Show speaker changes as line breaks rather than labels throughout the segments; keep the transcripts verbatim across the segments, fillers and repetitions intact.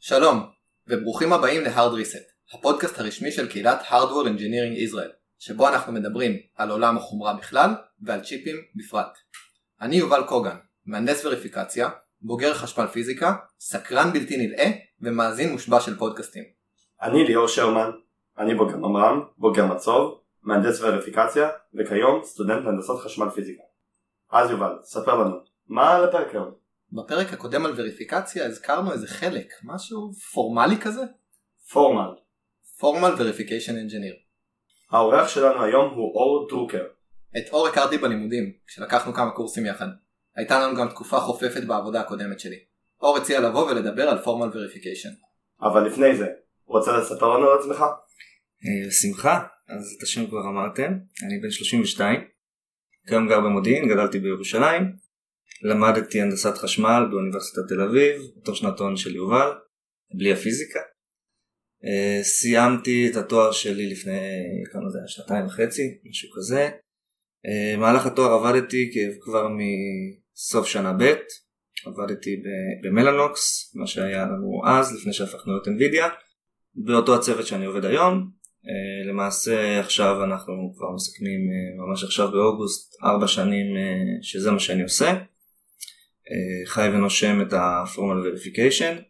שלום, וברוכים הבאים ל-Hard Reset, הפודקאסט הרשמי של קהילת Hardware Engineering Israel, שבו אנחנו מדברים על עולם החומרה בכלל ועל צ'יפים בפרט. אני יובל קוגן, מהנדס וריפיקציה, בוגר חשמל פיזיקה, סקרן בלתי נלאה ומאזין מושבע של פודקאסטים.
אני ליאור שרמן, אני בוגר ממר"ם, בוגר מצוב, מהנדס וריפיקציה, וכיום סטודנט להנדסת חשמל פיזיקה. אז יובל, ספר לנו, מה על הפרק היום?
בפרק הקודם על וריפיקציה הזכרנו איזה חלק, משהו פורמלי כזה?
פורמל.
Formal Verification Engineer.
האורח שלנו היום הוא אור דרוקר.
את אור הכרתי בלימודים, כשלקחנו כמה קורסים יחד. הייתה לנו גם תקופה חופפת בעבודה הקודמת שלי. אור הציע לבוא ולדבר על Formal Verification.
אבל לפני זה, רוצה לספר לנו על עצמך?
בשמחה, אז את השם כבר אמרתם, אני בן שלושים ושתיים, כיום גר במודיעין, גדלתי בירושלים, למדתי הנדסת חשמל באוניברסיטת תל אביב, אותו שנתון של יובל, בלי הפיזיקה. סיימתי את התואר שלי לפני כמה זה היה, שנתיים וחצי, משהו כזה. במהלך התואר עבדתי כבר מסוף שנה ב', עבדתי במלאנוקס, מה שהיה לנו אז, לפני שהפכנו להיות NVIDIA, באותו הצוות שאני עובד היום. למעשה עכשיו אנחנו כבר מסכמים ממש עכשיו באוגוסט, ארבע שנים שזה מה שאני עושה. חי ונושם את ה-Formal Verification.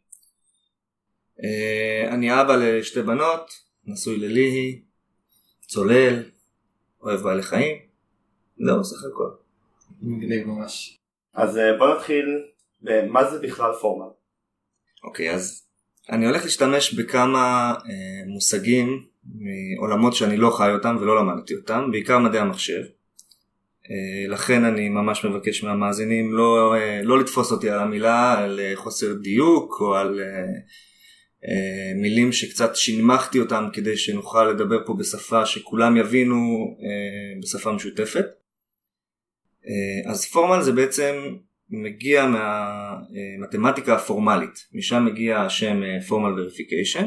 אני אבא לשתי בנות, נשוי לליהי, צולל, אוהב בעלי חיים. זהו, סך הכל.
מגניב ממש.
אז בוא נתחיל במה זה בכלל פורמל.
אוקיי, אז אני הולך להשתמש בכמה אה, מושגים מעולמות שאני לא חי אותם ולא למדתי אותם, בעיקר מדעי המחשב. אה, לכן אני ממש מבקש מהמאזינים לא, אה, לא לתפוס אותי על המילה, על חוסר דיוק או על אה, אה, מילים שקצת שינמכתי אותם כדי שנוכל לדבר פה בשפה שכולם יבינו אה, בשפה משותפת. אה, אז פורמל זה בעצם מגיע מהמתמטיקה הפורמלית, משם מגיע השם Formal Verification,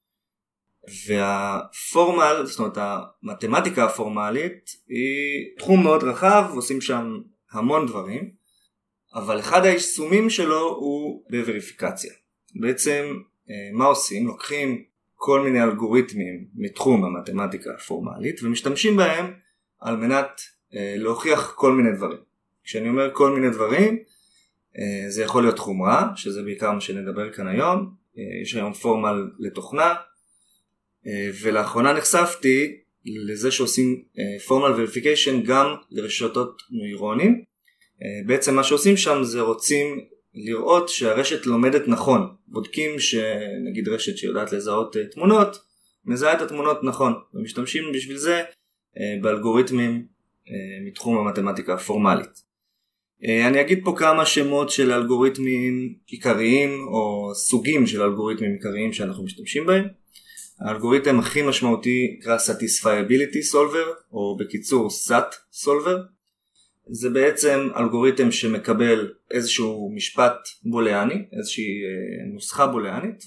והפורמל, זאת אומרת המתמטיקה הפורמלית היא תחום מאוד רחב, עושים שם המון דברים, אבל אחד היישומים שלו הוא בווריפיקציה. בעצם מה עושים? לוקחים כל מיני אלגוריתמים מתחום המתמטיקה הפורמלית ומשתמשים בהם על מנת להוכיח כל מיני דברים. כשאני אומר כל מיני דברים, זה יכול להיות חומרה, שזה בעיקר מה שנדבר כאן היום. יש היום פורמל לתוכנה, ולאחרונה נחשפתי לזה שעושים Formal Verification גם לרשתות נוירונים. בעצם מה שעושים שם זה רוצים לראות שהרשת לומדת נכון. בודקים שנגיד רשת שיודעת לזהות תמונות, מזהה את התמונות נכון, ומשתמשים בשביל זה באלגוריתמים מתחום המתמטיקה הפורמלית. אני אגיד פה כמה שמות של אלגוריתמים עיקריים או סוגים של אלגוריתמים עיקריים שאנחנו משתמשים בהם. האלגוריתם הכי משמעותי נקרא Satisfiability Solver, או בקיצור סאט Solver. זה בעצם אלגוריתם שמקבל איזשהו משפט בוליאני, איזושהי נוסחה בוליאנית,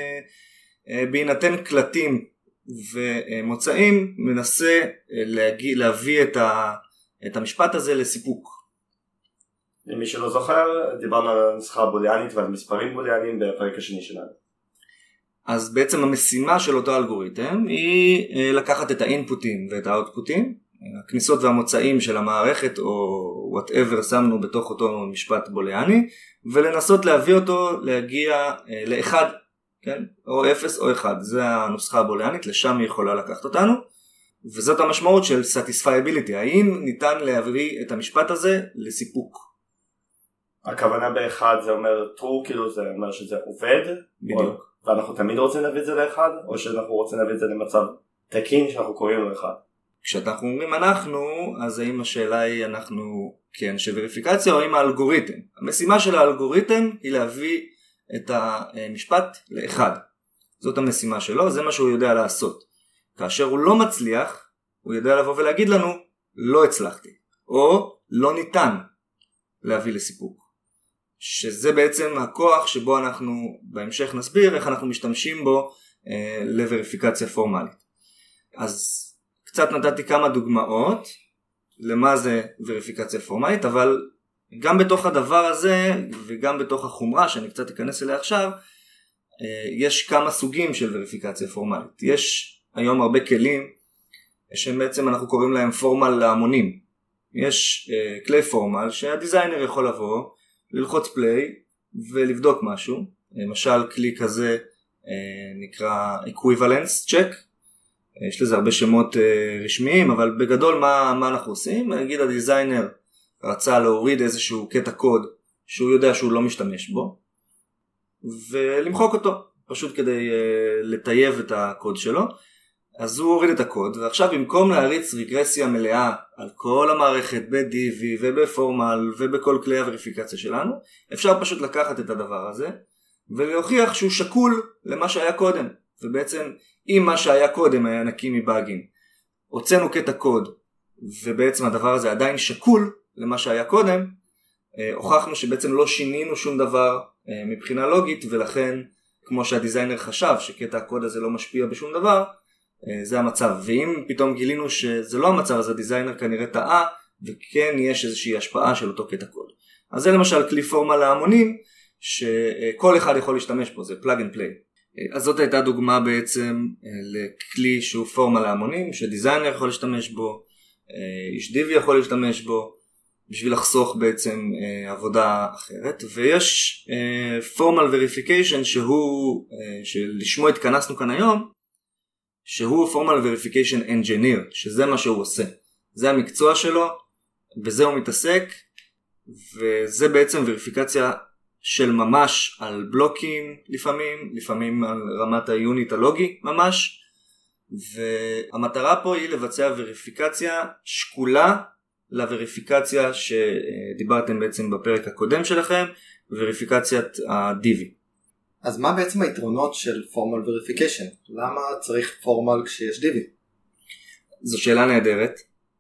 ובהינתן קלטים ומוצאים מנסה להגיע, להביא את, ה, את המשפט הזה לסיפוק.
למי שלא זוכר, דיברנו על הנוסחה הבוליאנית ועל מספרים בוליאניים בפרק השני שלנו.
אז בעצם המשימה של אותו אלגוריתם היא לקחת את האינפוטים ואת האוטפוטים, הכניסות והמוצאים של המערכת או whatever שמנו בתוך אותו משפט בוליאני, ולנסות להביא אותו להגיע לאחד, כן? או אפס או אחד. זה הנוסחה הבוליאנית, לשם היא יכולה לקחת אותנו, וזאת המשמעות של satisfiability, האם ניתן להביא את המשפט הזה לסיפוק.
הכוונה באחד זה אומר true, כאילו זה אומר שזה עובד,
בדיוק.
או, ואנחנו תמיד רוצים להביא את זה לאחד, או שאנחנו רוצים להביא את זה למצב תקין שאנחנו קוראים לו אחד.
כשאנחנו אומרים אנחנו, אז האם השאלה היא אנחנו כאנשי וריפיקציה או האם האלגוריתם. המשימה של האלגוריתם היא להביא את המשפט לאחד. זאת המשימה שלו, זה מה שהוא יודע לעשות. כאשר הוא לא מצליח, הוא יודע לבוא ולהגיד לנו לא הצלחתי, או לא ניתן להביא לסיפוק. שזה בעצם הכוח שבו אנחנו בהמשך נסביר איך אנחנו משתמשים בו אה, לווריפיקציה פורמלית. אז קצת נתתי כמה דוגמאות למה זה וריפיקציה פורמלית, אבל גם בתוך הדבר הזה וגם בתוך החומרה שאני קצת אכנס אליה עכשיו, יש כמה סוגים של וריפיקציה פורמלית. יש היום הרבה כלים שבעצם אנחנו קוראים להם פורמל להמונים. יש כלי פורמל שהדיזיינר יכול לבוא, ללחוץ פליי ולבדוק משהו. למשל כלי כזה נקרא equivalence check. יש לזה הרבה שמות רשמיים, אבל בגדול מה, מה אנחנו עושים? נגיד הדיזיינר רצה להוריד איזשהו קטע קוד שהוא יודע שהוא לא משתמש בו, ולמחוק אותו, פשוט כדי לטייב את הקוד שלו. אז הוא הוריד את הקוד, ועכשיו במקום להריץ רגרסיה מלאה על כל המערכת ב-די וי ובפורמל ובכל כלי הווריפיקציה שלנו, אפשר פשוט לקחת את הדבר הזה ולהוכיח שהוא שקול למה שהיה קודם. ובעצם אם מה שהיה קודם היה נקי מבאגים, הוצאנו קטע קוד ובעצם הדבר הזה עדיין שקול למה שהיה קודם, הוכחנו שבעצם לא שינינו שום דבר מבחינה לוגית, ולכן כמו שהדיזיינר חשב שקטע הקוד הזה לא משפיע בשום דבר, זה המצב. ואם פתאום גילינו שזה לא המצב, אז הדיזיינר כנראה טעה וכן יש איזושהי השפעה של אותו קטע קוד. אז זה למשל כלי פורמל להמונים שכל אחד יכול להשתמש בו, זה plug and play. אז זאת הייתה דוגמה בעצם לכלי שהוא פורמל להמונים שדיזיינר יכול להשתמש בו, איש די וי יכול להשתמש בו בשביל לחסוך בעצם עבודה אחרת. ויש פורמל וריפיקיישן שהוא, שלשמו התכנסנו כאן היום, שהוא פורמל וריפיקיישן אנג'יניר, שזה מה שהוא עושה, זה המקצוע שלו בזה הוא מתעסק, וזה בעצם וריפיקציה של ממש על בלוקים לפעמים, לפעמים על רמת היוניט הלוגי ממש, והמטרה פה היא לבצע וריפיקציה שקולה לוריפיקציה שדיברתם בעצם בפרק הקודם שלכם, וריפיקציית ה-די וי.
אז מה בעצם היתרונות של פורמל וריפיקיישן? למה צריך פורמל כשיש די וי?
זו שאלה נהדרת,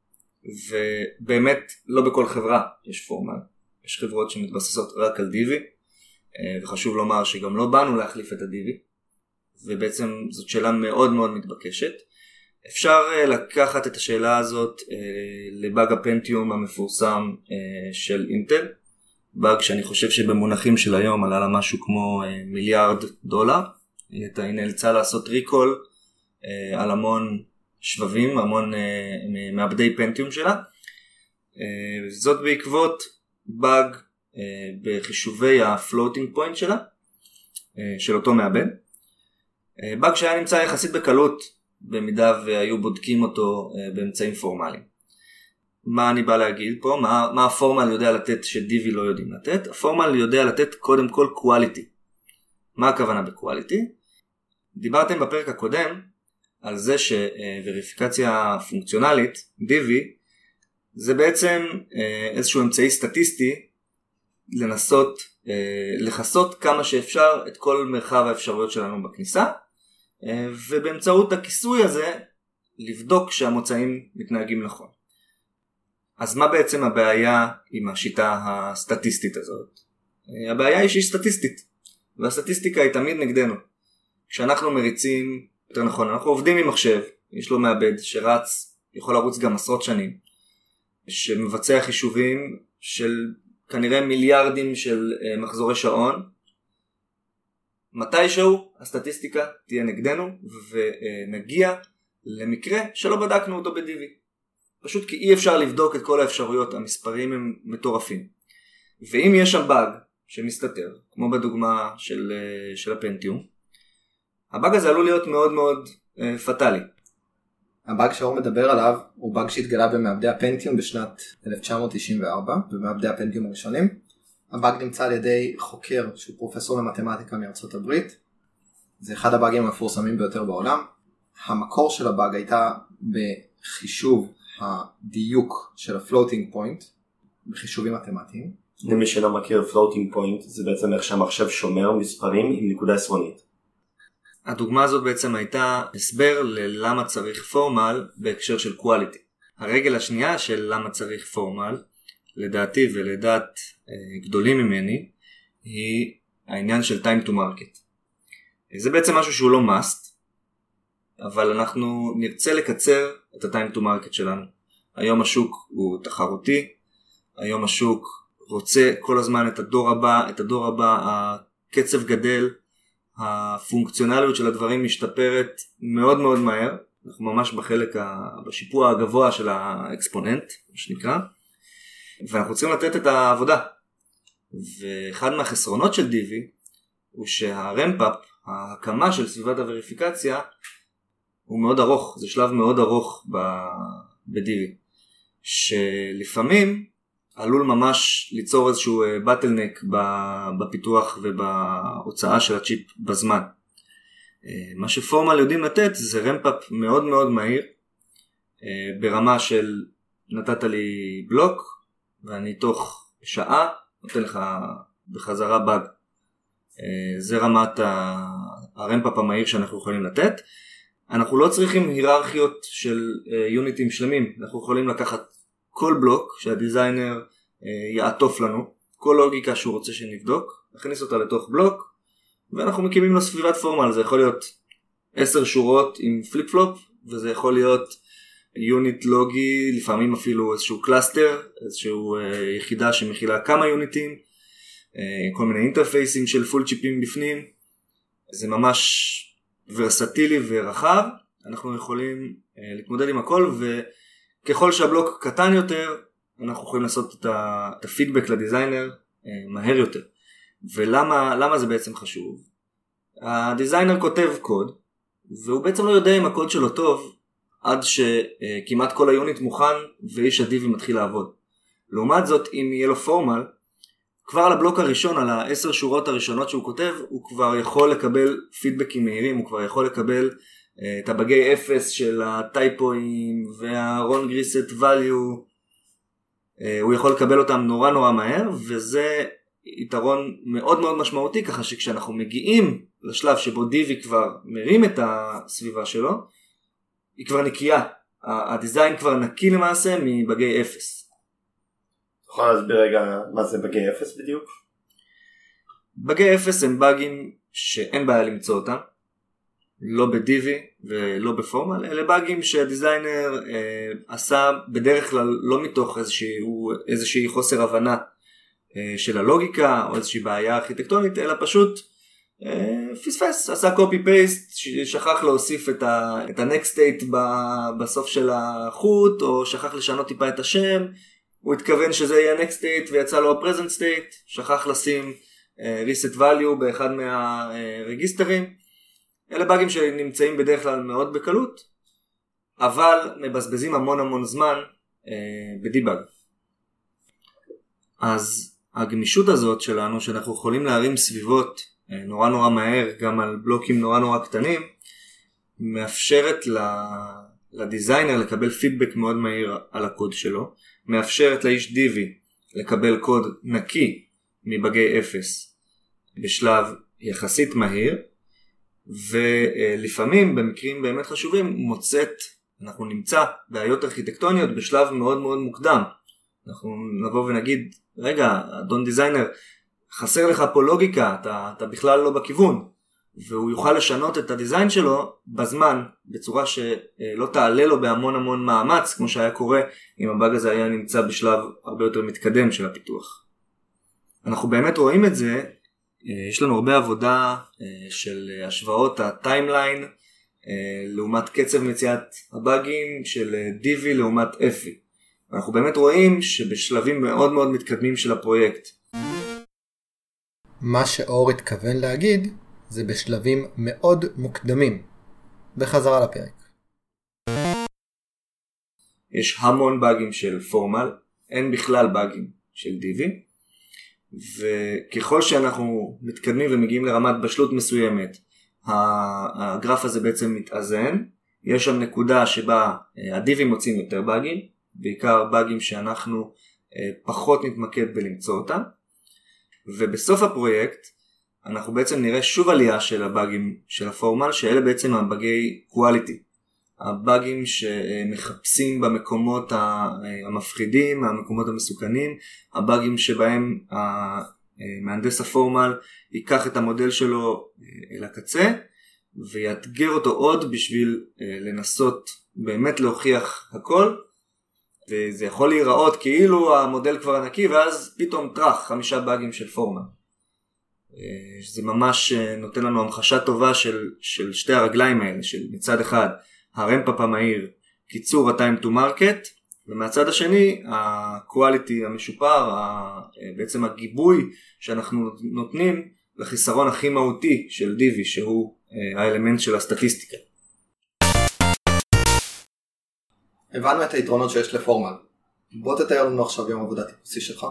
ובאמת לא בכל חברה יש פורמל. יש חברות שמתבססות רק על די וי, וחשוב לומר שגם לא באנו להחליף את ה-די וי, ובעצם זאת שאלה מאוד מאוד מתבקשת. אפשר לקחת את השאלה הזאת לבאג הפנטיום המפורסם של אינטל, באג שאני חושב שבמונחים של היום עלה לה משהו כמו מיליארד דולר. היא נאלצה לעשות ריקול על המון שבבים, המון מעבדי פנטיום שלה. זאת בעקבות באג בחישובי הפלוטינג פוינט שלה, של אותו מעבד. באג שהיה נמצא יחסית בקלות במידה והיו בודקים אותו באמצעים פורמליים. מה אני בא להגיד פה? מה, מה הפורמל יודע לתת שדי וי לא יודעים לתת? הפורמל יודע לתת קודם כל quality. מה הכוונה ב-quality? דיברתם בפרק הקודם על זה שוריפיקציה פונקציונלית, די וי, זה בעצם איזשהו אמצעי סטטיסטי לנסות לחסות כמה שאפשר את כל מרחב האפשרויות שלנו בכניסה, ובאמצעות הכיסוי הזה לבדוק שהמוצאים מתנהגים נכון. אז מה בעצם הבעיה עם השיטה הסטטיסטית הזאת? הבעיה היא שהיא סטטיסטית, והסטטיסטיקה היא תמיד נגדנו. כשאנחנו מריצים, יותר נכון, אנחנו עובדים עם מחשב, יש לו מעבד שרץ, יכול לרוץ גם עשרות שנים, שמבצע חישובים של כנראה מיליארדים של מחזורי שעון. מתישהו הסטטיסטיקה תהיה נגדנו ונגיע למקרה שלא בדקנו אותו ב-די וי. פשוט כי אי אפשר לבדוק את כל האפשרויות, המספרים הם מטורפים. ואם יש שם באג שמסתתר, כמו בדוגמה של, של הפנטיום, הבאג הזה עלול להיות מאוד מאוד אה, פטלי.
הבאג שאור מדבר עליו הוא באג שהתגלה במעבדי הפנטיום בשנת אלף תשע מאות תשעים וארבע, במעבדי הפנטיום הראשונים. הבאג נמצא על ידי חוקר שהוא פרופסור למתמטיקה מארצות הברית. זה אחד הבאגים המפורסמים ביותר בעולם. המקור של הבאג הייתה בחישוב הדיוק של הפלוטינג פוינט, בחישובים מתמטיים.
למי שלא מכיר, פלוטינג פוינט זה בעצם איך שהמחשב שומר מספרים עם נקודה עשרונית.
הדוגמה הזאת בעצם הייתה הסבר ללמה צריך פורמל בהקשר של quality. הרגל השנייה של למה צריך פורמל, לדעתי ולדעת גדולים ממני, היא העניין של time to market. זה בעצם משהו שהוא לא must, אבל אנחנו נרצה לקצר את ה-time to market שלנו. היום השוק הוא תחרותי, היום השוק רוצה כל הזמן את הדור הבא, את הדור הבא, הקצב גדל, הפונקציונליות של הדברים משתפרת מאוד מאוד מהר, אנחנו ממש בחלק, ה... בשיפוע הגבוה של האקספוננט, מה שנקרא, ואנחנו צריכים לתת את העבודה. ואחד מהחסרונות של די וי הוא שהרמפ-אפ, ההקמה של סביבת הווריפיקציה, הוא מאוד ארוך, זה שלב מאוד ארוך ב-די וי, שלפעמים עלול ממש ליצור איזשהו בטלנק בפיתוח ובהוצאה של הצ'יפ בזמן. מה שפורמל יודעים לתת זה רמפ-אפ מאוד מאוד מהיר, ברמה של נתת לי בלוק ואני תוך שעה נותן לך בחזרה באג. זה רמת הרמפ-אפ המהיר שאנחנו יכולים לתת. אנחנו לא צריכים היררכיות של יוניטים שלמים, אנחנו יכולים לקחת כל בלוק שהדיזיינר יעטוף לנו, כל לוגיקה שהוא רוצה שנבדוק, נכניס אותה לתוך בלוק, ואנחנו מקימים לו סביבת פורמל. זה יכול להיות עשר שורות עם פליפ פלופ, וזה יכול להיות יוניט לוגי, לפעמים אפילו איזשהו קלאסטר, איזשהו יחידה שמכילה כמה יוניטים, כל מיני אינטרפייסים של פול צ'יפים בפנים. זה ממש ורסטילי ורחב, אנחנו יכולים להתמודד עם הכל, וככל שהבלוק קטן יותר, אנחנו יכולים לעשות את הפידבק לדיזיינר מהר יותר. ולמה למה זה בעצם חשוב? הדיזיינר כותב קוד, והוא בעצם לא יודע אם הקוד שלו טוב, עד שכמעט כל היוניט מוכן, ואיש הדיבי מתחיל לעבוד. לעומת זאת, אם יהיה לו פורמל, כבר על הבלוק הראשון, על העשר שורות הראשונות שהוא כותב, הוא כבר יכול לקבל פידבקים מהירים, הוא כבר יכול לקבל uh, את הבגי אפס של הטייפואים, והרון גריסט ואליו, uh, הוא יכול לקבל אותם נורא נורא מהר, וזה יתרון מאוד מאוד משמעותי, ככה שכשאנחנו מגיעים לשלב שבו דיבי כבר מרים את הסביבה שלו, היא כבר נקייה, הדיזיין כבר נקי למעשה מבגי אפס.
יכול להסביר רגע מה זה בגי אפס בדיוק?
בגי אפס הם בגים שאין בעיה למצוא אותם, לא ב-די וי ולא בפורמל, אלה בגים שהדיזיינר אה, עשה בדרך כלל לא מתוך איזשהו, איזושהי חוסר הבנה אה, של הלוגיקה או איזושהי בעיה ארכיטקטונית, אלא פשוט אה, פספס, עשה קופי פייסט, שכח להוסיף את ה- את ה-next state ב- בסוף של החוט, או שכח לשנות טיפה את השם, הוא התכוון שזה יהיה next state ויצא לו ה-present state, שכח לשים uh, reset value באחד מהרגיסטרים. Uh, אלה באגים שנמצאים בדרך כלל מאוד בקלות, אבל מבזבזים המון המון זמן uh, בדיבאג. אז הגמישות הזאת שלנו, שאנחנו יכולים להרים סביבות uh, נורא נורא מהר, גם על בלוקים נורא נורא קטנים, מאפשרת לדיזיינר לקבל פידבק מאוד מהיר על הקוד שלו, מאפשרת לאיש די וי לקבל קוד נקי מבגי אפס בשלב יחסית מהיר, ולפעמים במקרים באמת חשובים מוצאת, אנחנו נמצא בעיות ארכיטקטוניות בשלב מאוד מאוד מוקדם. אנחנו נבוא ונגיד, רגע, אדון דיזיינר, חסר לך פה לוגיקה, אתה, אתה בכלל לא בכיוון, והוא יוכל לשנות את הדיזיין שלו בזמן, בצורה שלא תעלה לו בהמון המון מאמץ, כמו שהיה קורה אם הבאג הזה היה נמצא בשלב הרבה יותר מתקדם של הפיתוח. אנחנו באמת רואים את זה, יש לנו הרבה עבודה של השוואות הטיימליין, לעומת קצב מציאת הבאגים של די וי לעומת אף וי. אנחנו באמת רואים שבשלבים מאוד מאוד מתקדמים של הפרויקט.
מה שאור התכוון להגיד, זה בשלבים מאוד מוקדמים. בחזרה לפרק.
יש המון באגים של פורמל, אין בכלל באגים של די וי, וככל שאנחנו מתקדמים ומגיעים לרמת בשלות מסוימת, הגרף הזה בעצם מתאזן. יש שם נקודה שבה ה-די וי מוצאים יותר באגים, בעיקר באגים שאנחנו פחות נתמקד בלמצוא אותם, ובסוף הפרויקט אנחנו בעצם נראה שוב עלייה של הבאגים של הפורמל, שאלה בעצם הבאגי קואליטי, הבאגים שמחפשים במקומות המפחידים, המקומות המסוכנים, הבאגים שבהם המהנדס הפורמל ייקח את המודל שלו אל הקצה ויאתגר אותו עוד בשביל לנסות באמת להוכיח הכל, וזה יכול להיראות כאילו המודל כבר נקי, ואז פתאום טרח חמישה באגים של פורמל. זה ממש נותן לנו המחשה טובה של, של שתי הרגליים האלה, של מצד אחד הרמפ-אפ המהיר, קיצור ה-time to market, ומהצד השני ה-quality המשופר, בעצם הגיבוי שאנחנו נותנים לחיסרון הכי מהותי של דיבי, שהוא האלמנט של הסטטיסטיקה.
הבנו את היתרונות שיש לפורמל. בוא תתאר לנו עכשיו יום עבודה טיפוסי שלך.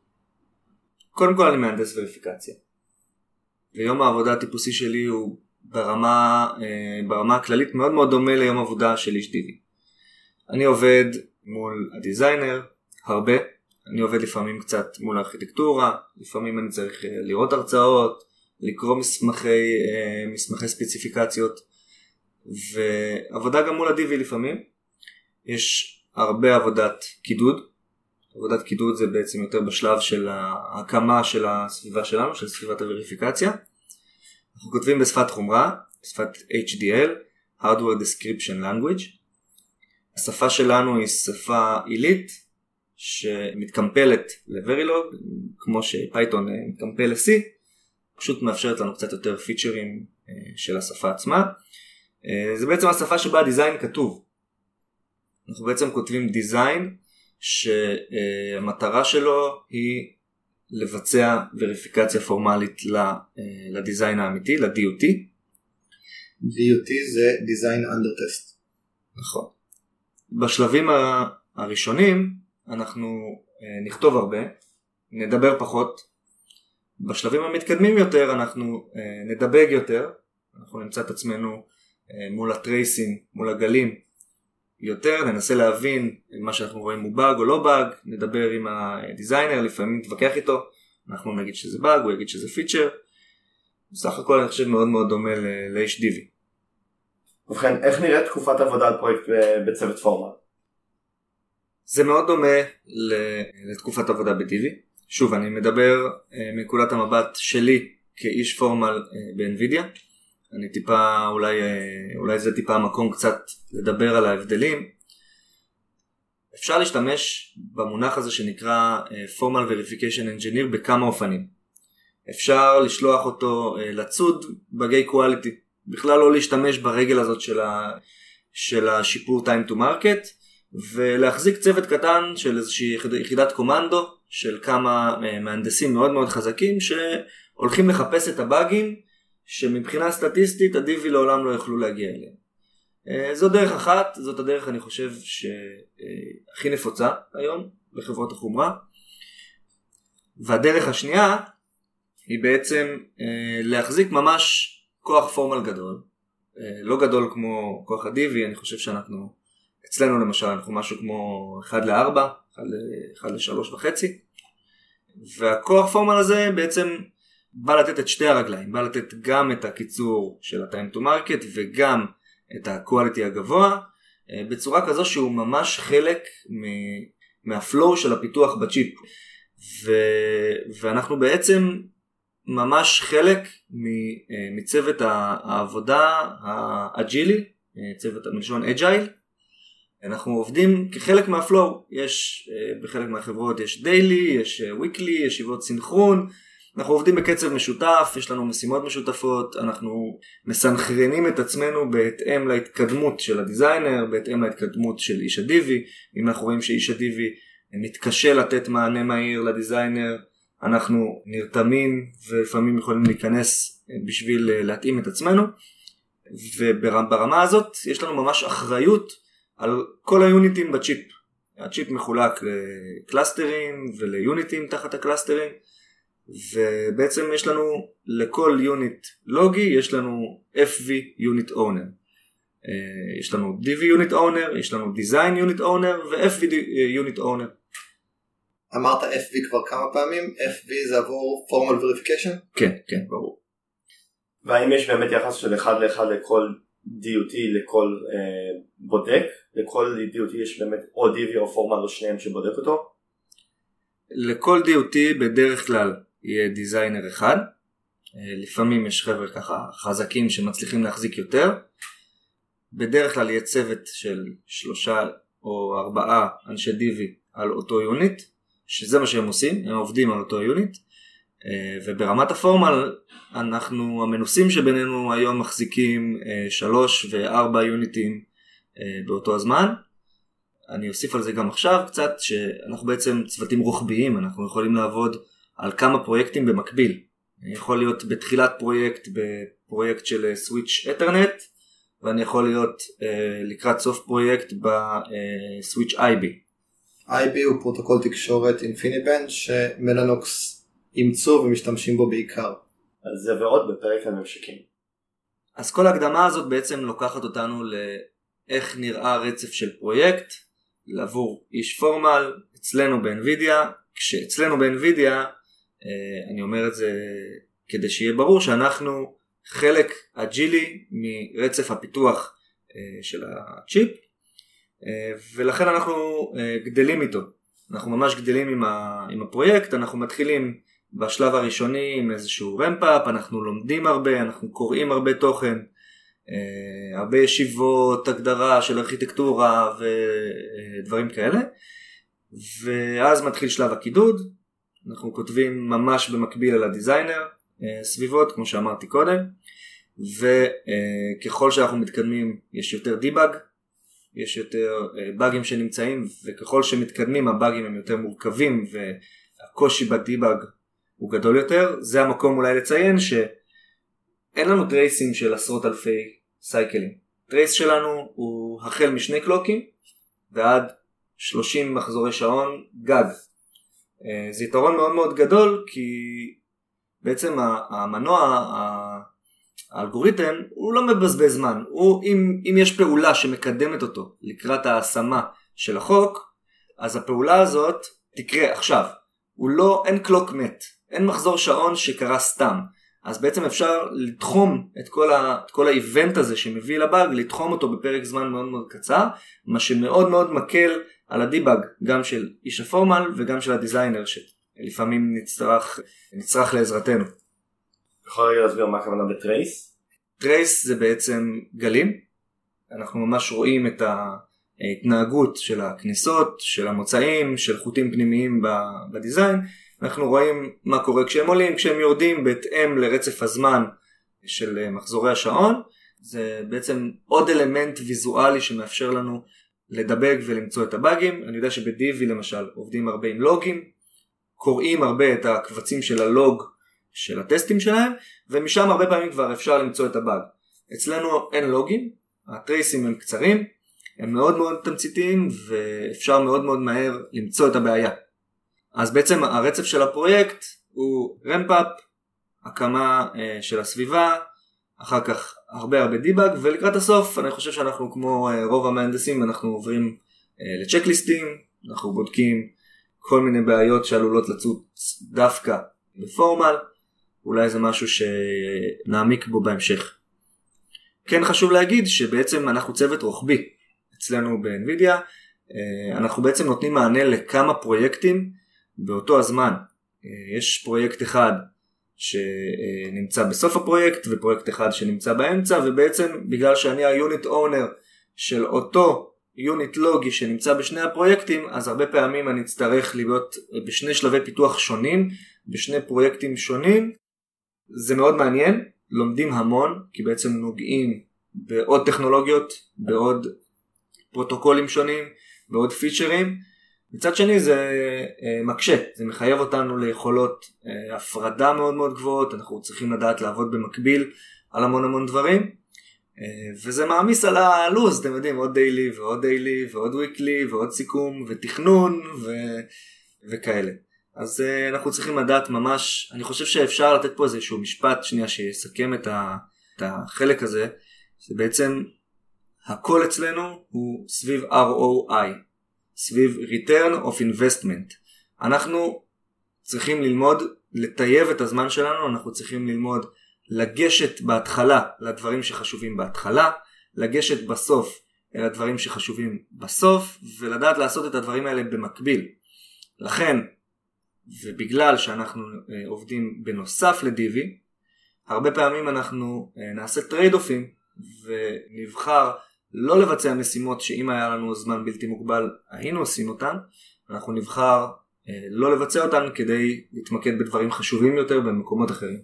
קודם כל אני מהנדס וריפיקציה. ויום העבודה הטיפוסי שלי הוא ברמה, ברמה הכללית מאוד מאוד דומה ליום עבודה של איש דיבי. אני עובד מול הדיזיינר הרבה, אני עובד לפעמים קצת מול הארכיטקטורה, לפעמים אני צריך לראות הרצאות, לקרוא מסמכי, מסמכי ספציפיקציות, ועבודה גם מול הדיבי לפעמים. יש הרבה עבודת קידוד. עבודת קידוד זה בעצם יותר בשלב של ההקמה של הסביבה שלנו, של סביבת הווריפיקציה. אנחנו כותבים בשפת חומרה, בשפת אייץ' די אל, Hardware Description Language. השפה שלנו היא שפה עילית, שמתקמפלת ל-Verilog, כמו שפייתון מתקמפל ל-C, פשוט מאפשרת לנו קצת יותר פיצ'רים של השפה עצמה. זה בעצם השפה שבה הדיזיין כתוב. אנחנו בעצם כותבים דיזיין, שהמטרה שלו היא לבצע וריפיקציה פורמלית לדיזיין האמיתי, ל-די יו טי.
די יו טי זה Design Under Test.
נכון. בשלבים הראשונים אנחנו נכתוב הרבה, נדבר פחות. בשלבים המתקדמים יותר אנחנו נדבג יותר, אנחנו נמצא את עצמנו מול הטרייסים, מול הגלים, יותר, ננסה להבין מה שאנחנו רואים הוא באג או לא באג, נדבר עם הדיזיינר, לפעמים נתווכח איתו, אנחנו נגיד שזה באג, הוא יגיד שזה פיצ'ר. בסך הכל אני חושב מאוד מאוד דומה ל-אייץ' די וי.
ובכן, איך נראית תקופת עבודה על פרויקט בצוות פורמל?
זה מאוד דומה לתקופת עבודה ב-דיבי. שוב, אני מדבר מנקודת המבט שלי כאיש פורמל ב-NVIDIA. אני טיפה, אולי, אולי זה טיפה המקום קצת לדבר על ההבדלים. אפשר להשתמש במונח הזה שנקרא Formal Verification Engineer בכמה אופנים. אפשר לשלוח אותו לצוד בגי קואליטי, בכלל לא להשתמש ברגל הזאת של, ה, של השיפור time to market, ולהחזיק צוות קטן של איזושהי יחידת קומנדו, של כמה מהנדסים מאוד מאוד חזקים, שהולכים לחפש את הבאגים, שמבחינה סטטיסטית הדיבי לעולם לא יוכלו להגיע אליהם. זו דרך אחת, זאת הדרך אני חושב שהכי נפוצה היום בחברות החומרה. והדרך השנייה היא בעצם להחזיק ממש כוח פורמל גדול. לא גדול כמו כוח הדיבי, אני חושב שאנחנו, אצלנו למשל אנחנו משהו כמו אחד לארבע, אחד לשלוש וחצי. והכוח פורמל הזה בעצם בא לתת את שתי הרגליים, בא לתת גם את הקיצור של ה-time to market וגם את ה-quality הגבוה, בצורה כזו שהוא ממש חלק מהפלואו של הפיתוח בצ'יפ. ו- ואנחנו בעצם ממש חלק מצוות העבודה האג'ילי, צוות מלשון אג'ייל. אנחנו עובדים כחלק מהפלואו, יש בחלק מהחברות יש דיילי, יש וויקלי, ישיבות סינכרון, אנחנו עובדים בקצב משותף, יש לנו משימות משותפות, אנחנו מסנכרנים את עצמנו בהתאם להתקדמות של הדיזיינר, בהתאם להתקדמות של איש הדיבי. אם אנחנו רואים שאיש הדיבי מתקשה לתת מענה מהיר לדיזיינר, אנחנו נרתמים ולפעמים יכולים להיכנס בשביל להתאים את עצמנו. וברמה הזאת יש לנו ממש אחריות על כל היוניטים בצ'יפ. הצ'יפ מחולק לקלאסטרים וליוניטים תחת הקלאסטרים, ובעצם יש לנו לכל יוניט לוגי יש לנו אף וי Unit Owner. יש לנו די וי Unit Owner, יש לנו Design Unit Owner ו-אף וי Unit Owner.
אמרת אף וי כבר כמה פעמים, אף וי זה עבור Formal Verification?
כן, כן, ברור.
והאם יש באמת יחס של אחד לאחד לכל די יו טי, לכל אה, בודק? לכל די יו טי יש באמת או די וי או פורמל או שניהם שבודק אותו?
לכל די יו טי בדרך כלל יהיה דיזיינר אחד. לפעמים יש חבר'ה ככה חזקים שמצליחים להחזיק יותר. בדרך כלל יהיה צוות של שלושה או ארבעה אנשי די וי על אותו יוניט, שזה מה שהם עושים, הם עובדים על אותו יוניט. וברמת הפורמל אנחנו המנוסים שבינינו היום מחזיקים שלוש וארבע יוניטים באותו הזמן. אני אוסיף על זה גם עכשיו קצת שאנחנו בעצם צוותים רוחביים, אנחנו יכולים לעבוד על כמה פרויקטים במקביל. יכול להיות בתחילת פרויקט בפרויקט של סוויץ' אתרנט, ואני יכול להיות אה, לקראת סוף פרויקט בסוויץ' איי בי.
איי בי הוא פרוטוקול תקשורת InfiniBand שמלנוקס אימצו ומשתמשים בו בעיקר.
אז זה ועוד בפרק הממשקים.
אז כל ההקדמה הזאת בעצם לוקחת אותנו לאיך נראה רצף של פרויקט, לעבור איש פורמל, אצלנו באנווידיה, כשאצלנו באנווידיה, אה, אני אומר את זה כדי שיהיה ברור שאנחנו חלק אג'ילי מרצף הפיתוח של הצ'יפ, ולכן אנחנו גדלים איתו. אנחנו ממש גדלים עם, ה, עם הפרויקט, אנחנו מתחילים בשלב הראשוני עם איזשהו רמפ-אפ, אנחנו לומדים הרבה, אנחנו קוראים הרבה תוכן, הרבה ישיבות, הגדרה של ארכיטקטורה ודברים כאלה, ואז מתחיל שלב הקידוד, אנחנו כותבים ממש במקביל על הדיזיינר, סביבות כמו שאמרתי קודם, וככל שאנחנו מתקדמים יש יותר דיבאג, יש יותר באגים שנמצאים, וככל שמתקדמים הבאגים הם יותר מורכבים והקושי בדיבאג הוא גדול יותר. זה המקום אולי לציין שאין לנו טרייסים של עשרות אלפי סייקלים. טרייס שלנו הוא החל משני קלוקים ועד שלושים מחזורי שעון גג. זה יתרון מאוד מאוד גדול, כי בעצם המנוע, האלגוריתם, הוא לא מבזבז זמן. הוא, אם, אם יש פעולה שמקדמת אותו לקראת ההשמה של החוק, אז הפעולה הזאת תקרה עכשיו. הוא לא, אין קלוק מת, אין מחזור שעון שקרה סתם. אז בעצם אפשר לתחום את כל, ה, את כל האיבנט הזה שמביא לבאג, לתחום אותו בפרק זמן מאוד מאוד קצר, מה שמאוד מאוד מקל על הדיבאג, גם של איש הפורמל וגם של הדיזיינר, שלפעמים נצטרך, נצטרך לעזרתנו.
יכול רגע להסביר מה הכוונה בטרייס?
טרייס זה בעצם גלים. אנחנו ממש רואים את ההתנהגות של הכניסות, של המוצאים, של חוטים פנימיים בדיזיין. אנחנו רואים מה קורה כשהם עולים, כשהם יורדים, בהתאם לרצף הזמן של מחזורי השעון. זה בעצם עוד אלמנט ויזואלי שמאפשר לנו לדבק ולמצוא את הבאגים. אני יודע שבדיבי למשל עובדים הרבה עם לוגים, קוראים הרבה את הקבצים של הלוג של הטסטים שלהם, ומשם הרבה פעמים כבר אפשר למצוא את הבאג. אצלנו אין לוגים, הטרייסים הם קצרים, הם מאוד מאוד תמציתיים, ואפשר מאוד מאוד מהר למצוא את הבעיה. אז בעצם הרצף של הפרויקט הוא רמפ-אפ, הקמה uh, של הסביבה, אחר כך הרבה הרבה דיבאג, ולקראת הסוף אני חושב שאנחנו כמו uh, רוב המהנדסים, אנחנו עוברים uh, לצ'קליסטים, אנחנו בודקים כל מיני בעיות שעלולות לצוץ דווקא בפורמל, אולי זה משהו שנעמיק בו בהמשך. כן חשוב להגיד שבעצם אנחנו צוות רוחבי אצלנו באנווידיה, אנחנו בעצם נותנים מענה לכמה פרויקטים באותו הזמן. יש פרויקט אחד שנמצא בסוף הפרויקט ופרויקט אחד שנמצא באמצע, ובעצם בגלל שאני היוניט אונר של אותו יוניט לוגי שנמצא בשני הפרויקטים, אז הרבה פעמים אני אצטרך להיות בשני שלבי פיתוח שונים, בשני פרויקטים שונים. זה מאוד מעניין, לומדים המון, כי בעצם נוגעים בעוד טכנולוגיות, בעוד פרוטוקולים שונים, בעוד פיצ'רים. מצד שני זה מקשה, זה מחייב אותנו ליכולות הפרדה מאוד מאוד גבוהות, אנחנו צריכים לדעת לעבוד במקביל על המון המון דברים, וזה מעמיס על הלוז, אתם יודעים, עוד דיילי ועוד דיילי ועוד וויקלי ועוד סיכום ותכנון ו... וכאלה. אז אנחנו צריכים לדעת ממש, אני חושב שאפשר לתת פה איזשהו משפט שנייה שיסכם את, ה... את החלק הזה, זה בעצם הכל אצלנו הוא סביב אר או איי, סביב return of investment. אנחנו צריכים ללמוד לטייב את הזמן שלנו, אנחנו צריכים ללמוד לגשת בהתחלה לדברים שחשובים בהתחלה, לגשת בסוף אל הדברים שחשובים בסוף, ולדעת לעשות את הדברים האלה במקביל. לכן, ובגלל שאנחנו עובדים בנוסף לדיבי, הרבה פעמים אנחנו נעשה טרייד-אופים, ונבחר לא לבצע משימות שאם היה לנו זמן בלתי מוגבל היינו עושים אותן, אנחנו נבחר לא לבצע אותן כדי להתמקד בדברים חשובים יותר במקומות אחרים.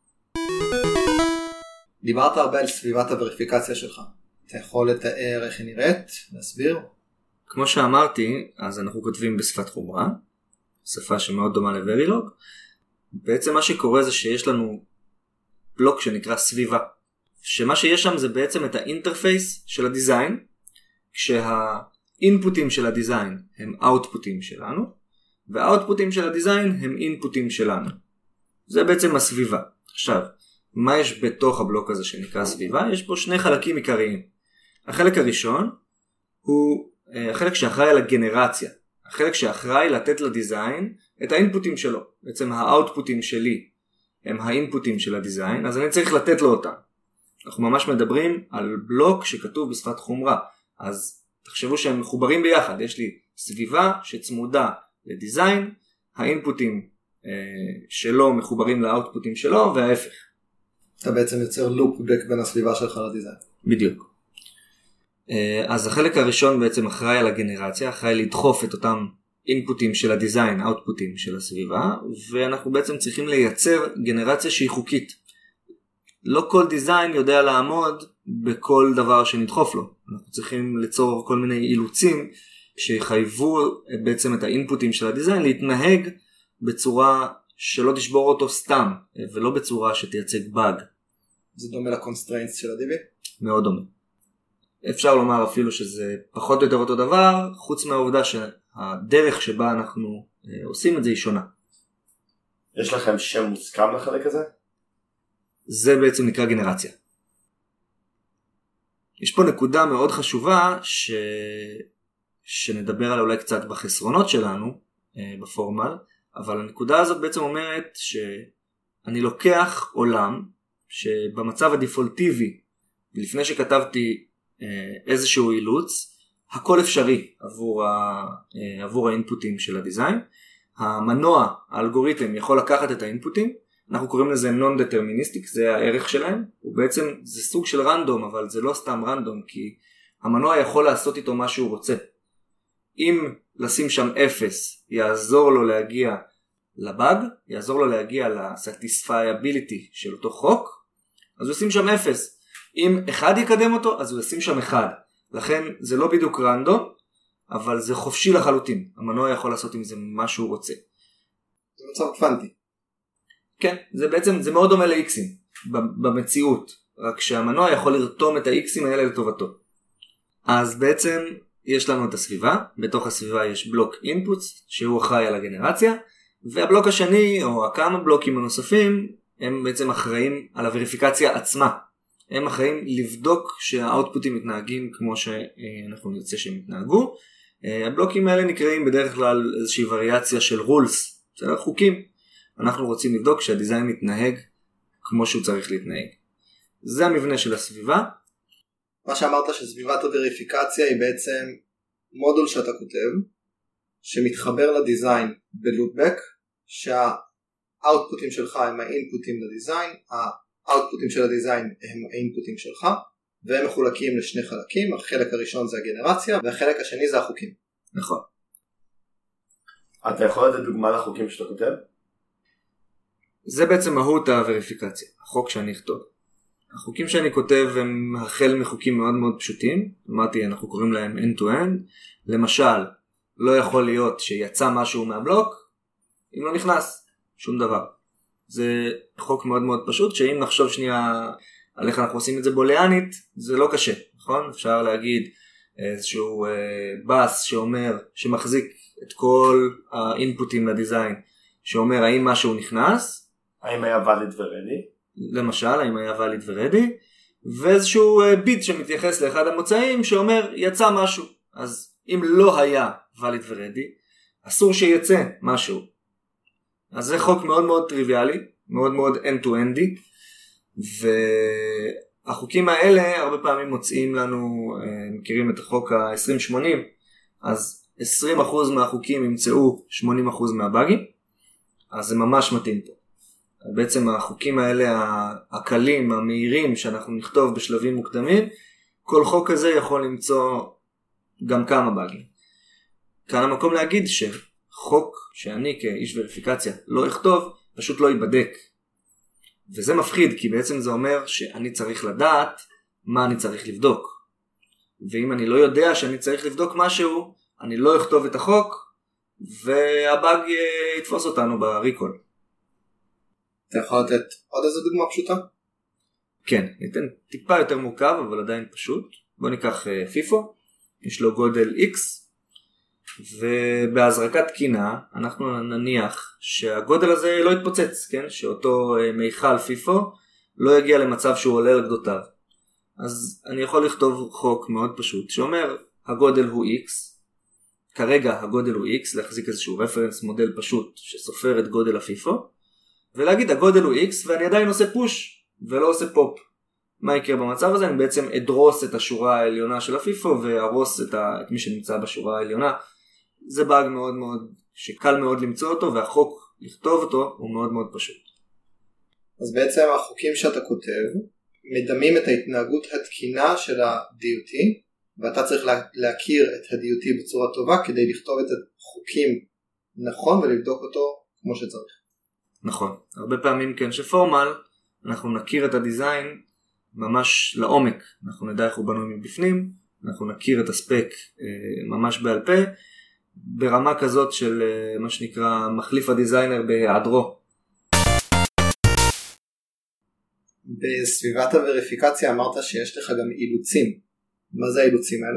דיברת הרבה על סביבת הווריפיקציה שלך. אתה יכול לתאר איך היא נראית? להסביר?
כמו שאמרתי, אז אנחנו כותבים בשפת חומרה, שפה שמאוד דומה לוורילוג. בעצם מה שקורה זה שיש לנו בלוק שנקרא סביבה, שמה שיש שם זה בעצם את האינטרפייס של הדיזיין, כשהאינפוטים של הדיזיין הם אאוטפוטים שלנו, והאוטפוטים של הדיזיין הם אינפוטים שלנו. זה בעצם הסביבה. עכשיו, מה יש בתוך הבלוק הזה שנקרא סביבה? יש פה שני חלקים עיקריים. החלק הראשון הוא החלק שאחראי על הגנרציה. החלק שאחראי לתת לדיזיין את האינפוטים שלו. בעצם האוטפוטים שלי הם האינפוטים של הדיזיין, אז אני צריך לתת לו אותם. אנחנו ממש מדברים על בלוק שכתוב בשפת חומרה. אז תחשבו שהם מחוברים ביחד. יש לי סביבה שצמודה לדיזיין, האינפוטים אה, שלו מחוברים לאוטפוטים שלו, וההפך.
אתה בעצם יוצר לופ בק בין הסביבה שלך לדיזיין.
בדיוק. אה, אז החלק הראשון בעצם אחראי על הגנרציה, אחראי לדחוף את אותם אינפוטים של הדיזיין, אאוטפוטים של הסביבה, ואנחנו בעצם צריכים לייצר גנרציה שהיא חוקית. לא כל דיזיין יודע לעמוד בכל דבר שנדחוף לו. אנחנו צריכים ליצור כל מיני אילוצים שיחייבו בעצם את האינפוטים של הדיזיין להתנהג בצורה שלא תשבור אותו סתם, ולא בצורה שתייצג באג.
זה דומה לקונסטריינטס של ה-די בי?
מאוד דומה. אפשר לומר אפילו שזה פחות או יותר אותו דבר, חוץ מהעובדה שהדרך שבה אנחנו עושים את זה היא שונה.
יש לכם שם מוסכם לחלק הזה?
זה בעצם נקרא גנרציה. יש פה נקודה מאוד חשובה ש... שנדבר על אולי קצת בחסרונות שלנו בפורמל, אבל הנקודה הזאת בעצם אומרת שאני לוקח עולם שבמצב הדפולטיבי, לפני שכתבתי איזשהו אילוץ, הכל אפשרי עבור, ה... עבור האינפוטים של הדיזיין. המנוע, האלגוריתם, יכול לקחת את האינפוטים, אנחנו קוראים לזה non-deterministic, זה הערך שלהם, הוא בעצם, זה סוג של רנדום, אבל זה לא סתם רנדום, כי המנוע יכול לעשות איתו מה שהוא רוצה. אם לשים שם אפס יעזור לו להגיע לבאג, יעזור לו להגיע ל-satisfiability של אותו חוק, אז הוא ישים שם אפס. אם אחד יקדם אותו, אז הוא ישים שם אחד. לכן זה לא בדיוק רנדום, אבל זה חופשי לחלוטין. המנוע יכול לעשות עם זה מה שהוא רוצה.
זה מצב קוונטי.
כן, זה בעצם, זה מאוד דומה ל-X'ים במציאות, רק שהמנוע יכול לרתום את ה-X'ים האלה לטובתו. אז בעצם יש לנו את הסביבה, בתוך הסביבה יש בלוק אינפוטס שהוא אחראי על הגנרציה, והבלוק השני או הכמה בלוקים הנוספים הם בעצם אחראים על הווריפיקציה עצמה. הם אחראים לבדוק שהאוטפוטים מתנהגים כמו שאנחנו נרצה שהם מתנהגו. הבלוקים האלה נקראים בדרך כלל איזושהי וריאציה של רולס, של חוקים. אנחנו רוצים לבדוק שהדיזיין מתנהג כמו שהוא צריך להתנהג. זה המבנה של הסביבה.
מה שאמרת שסביבת הווריפיקציה היא בעצם מודול שאתה כותב, שמתחבר לדיזיין בלופבק, שהאוטפוטים שלך הם האינפוטים לדיזיין, האוטפוטים של הדיזיין הם האינפוטים שלך, והם מחולקים לשני חלקים, החלק הראשון זה הגנרציה, והחלק השני זה החוקים.
נכון.
אתה יכול לתת דוגמה לחוקים שאתה כותב?
זה בעצם מהות הווריפיקציה, החוק שאני אכתוב. החוקים שאני כותב הם החל מחוקים מאוד מאוד פשוטים, אמרתי אנחנו קוראים להם end to end, למשל לא יכול להיות שיצא משהו מהבלוק אם לא נכנס שום דבר. זה חוק מאוד מאוד פשוט, שאם נחשוב שנייה על איך אנחנו עושים את זה בוליאנית זה לא קשה, נכון? אפשר להגיד איזשהו בס שאומר, שמחזיק את כל האינפוטים לדיזיין, שאומר האם משהו נכנס,
האם היה valid ו-ready,
למשל האם היה valid ו-ready, ואיזשהו ביט שמתייחס לאחד המוצאים שאומר יצא משהו. אז אם לא היה valid ו-ready אסור שיצא משהו. אז זה חוק מאוד מאוד טריוויאלי, מאוד מאוד end to endy, והחוקים האלה הרבה פעמים מוצאים לנו, מכירים את החוק ה-עשרים שמונים, אז עשרים אחוז מהחוקים ימצאו שמונים אחוז מהבאגים, אז זה ממש מתאים פה. בעצם החוקים האלה הקלים, המהירים שאנחנו נכתוב בשלבים מוקדמים, כל חוק כזה יכול למצוא גם כמה באגים. כאן המקום להגיד חוק שאני כאיש וריפיקציה לא אכתוב, פשוט לא ייבדק. וזה מפחיד, כי בעצם זה אומר שאני צריך לדעת מה אני צריך לבדוק. ואם אני לא יודע שאני צריך לבדוק משהו, אני לא אכתוב את החוק, והבאג יתפוס אותנו בריקול.
אתה יכול לתת עוד איזו דוגמה פשוטה?
כן, ניתן טיפה יותר מורכב, אבל עדיין פשוט. בוא ניקח פיפו, יש לו גודל X, ובהזרקת תקינה אנחנו נניח שהגודל הזה לא יתפוצץ, כן? שאותו מיכל פיפו לא יגיע למצב שהוא עולה על גדותיו. אז אני יכול לכתוב חוק מאוד פשוט שאומר הגודל הוא X, כרגע הגודל הוא X, להחזיק איזשהו רפרנס מודל פשוט שסופר את גודל הפיפו, ולהגיד הגודל הוא X ואני עדיין עושה פוש ולא עושה פופ. מה יקרה במצב הזה? אני בעצם אדרוס את השורה העליונה של הפיפו וארוס את, ה... את מי שנמצא בשורה העליונה. זה באג מאוד מאוד שקל מאוד למצוא אותו, והחוק לכתוב אותו הוא מאוד מאוד פשוט.
אז בעצם החוקים שאתה כותב מדמים את ההתנהגות התקינה של ה-די יו טי, ואתה צריך להכיר את ה-די יו טי בצורה טובה כדי לכתוב את החוקים נכון ולבדוק אותו כמו שצריך.
נכון, הרבה פעמים כן שפורמל אנחנו נכיר את הדיזיין ממש לעומק, אנחנו נדע איך הוא בנוי מבפנים, אנחנו נכיר את הספק ממש בעל פה, ברמה כזאת של מה שנקרא מחליף הדיזיינר בהיעדרו.
בסביבת הווריפיקציה אמרת שיש לך גם אילוצים. מה זה האילוצים האלה?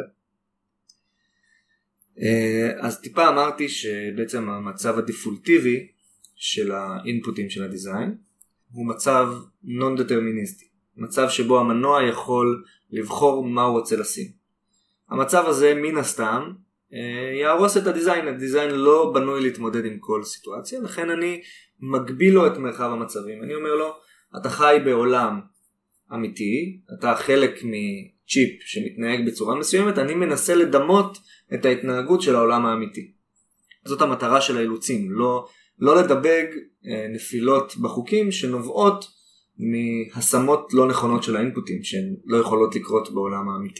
אז טיפה אמרתי שבעצם המצב הדפולטיבי של האינפוטים של הדיזיין הוא מצב נון דטרמיניסטי, מצב שבו המנוע יכול לבחור מה הוא רוצה לשים. המצב הזה מן הסתם יהרוס את הדיזיין. הדיזיין לא בנוי להתמודד עם כל סיטואציה, לכן אני מגביל לו את מרחב המצבים. אני אומר לו, אתה חי בעולם אמיתי, אתה חלק מצ'יפ שמתנהג בצורה מסוימת, אני מנסה לדמות את ההתנהגות של העולם האמיתי. זאת המטרה של האילוצים, לא, לא לדבג נפילות בחוקים שנובעות מהשמות לא נכונות של האינפוטים, שהן לא יכולות לקרות בעולם האמיתי.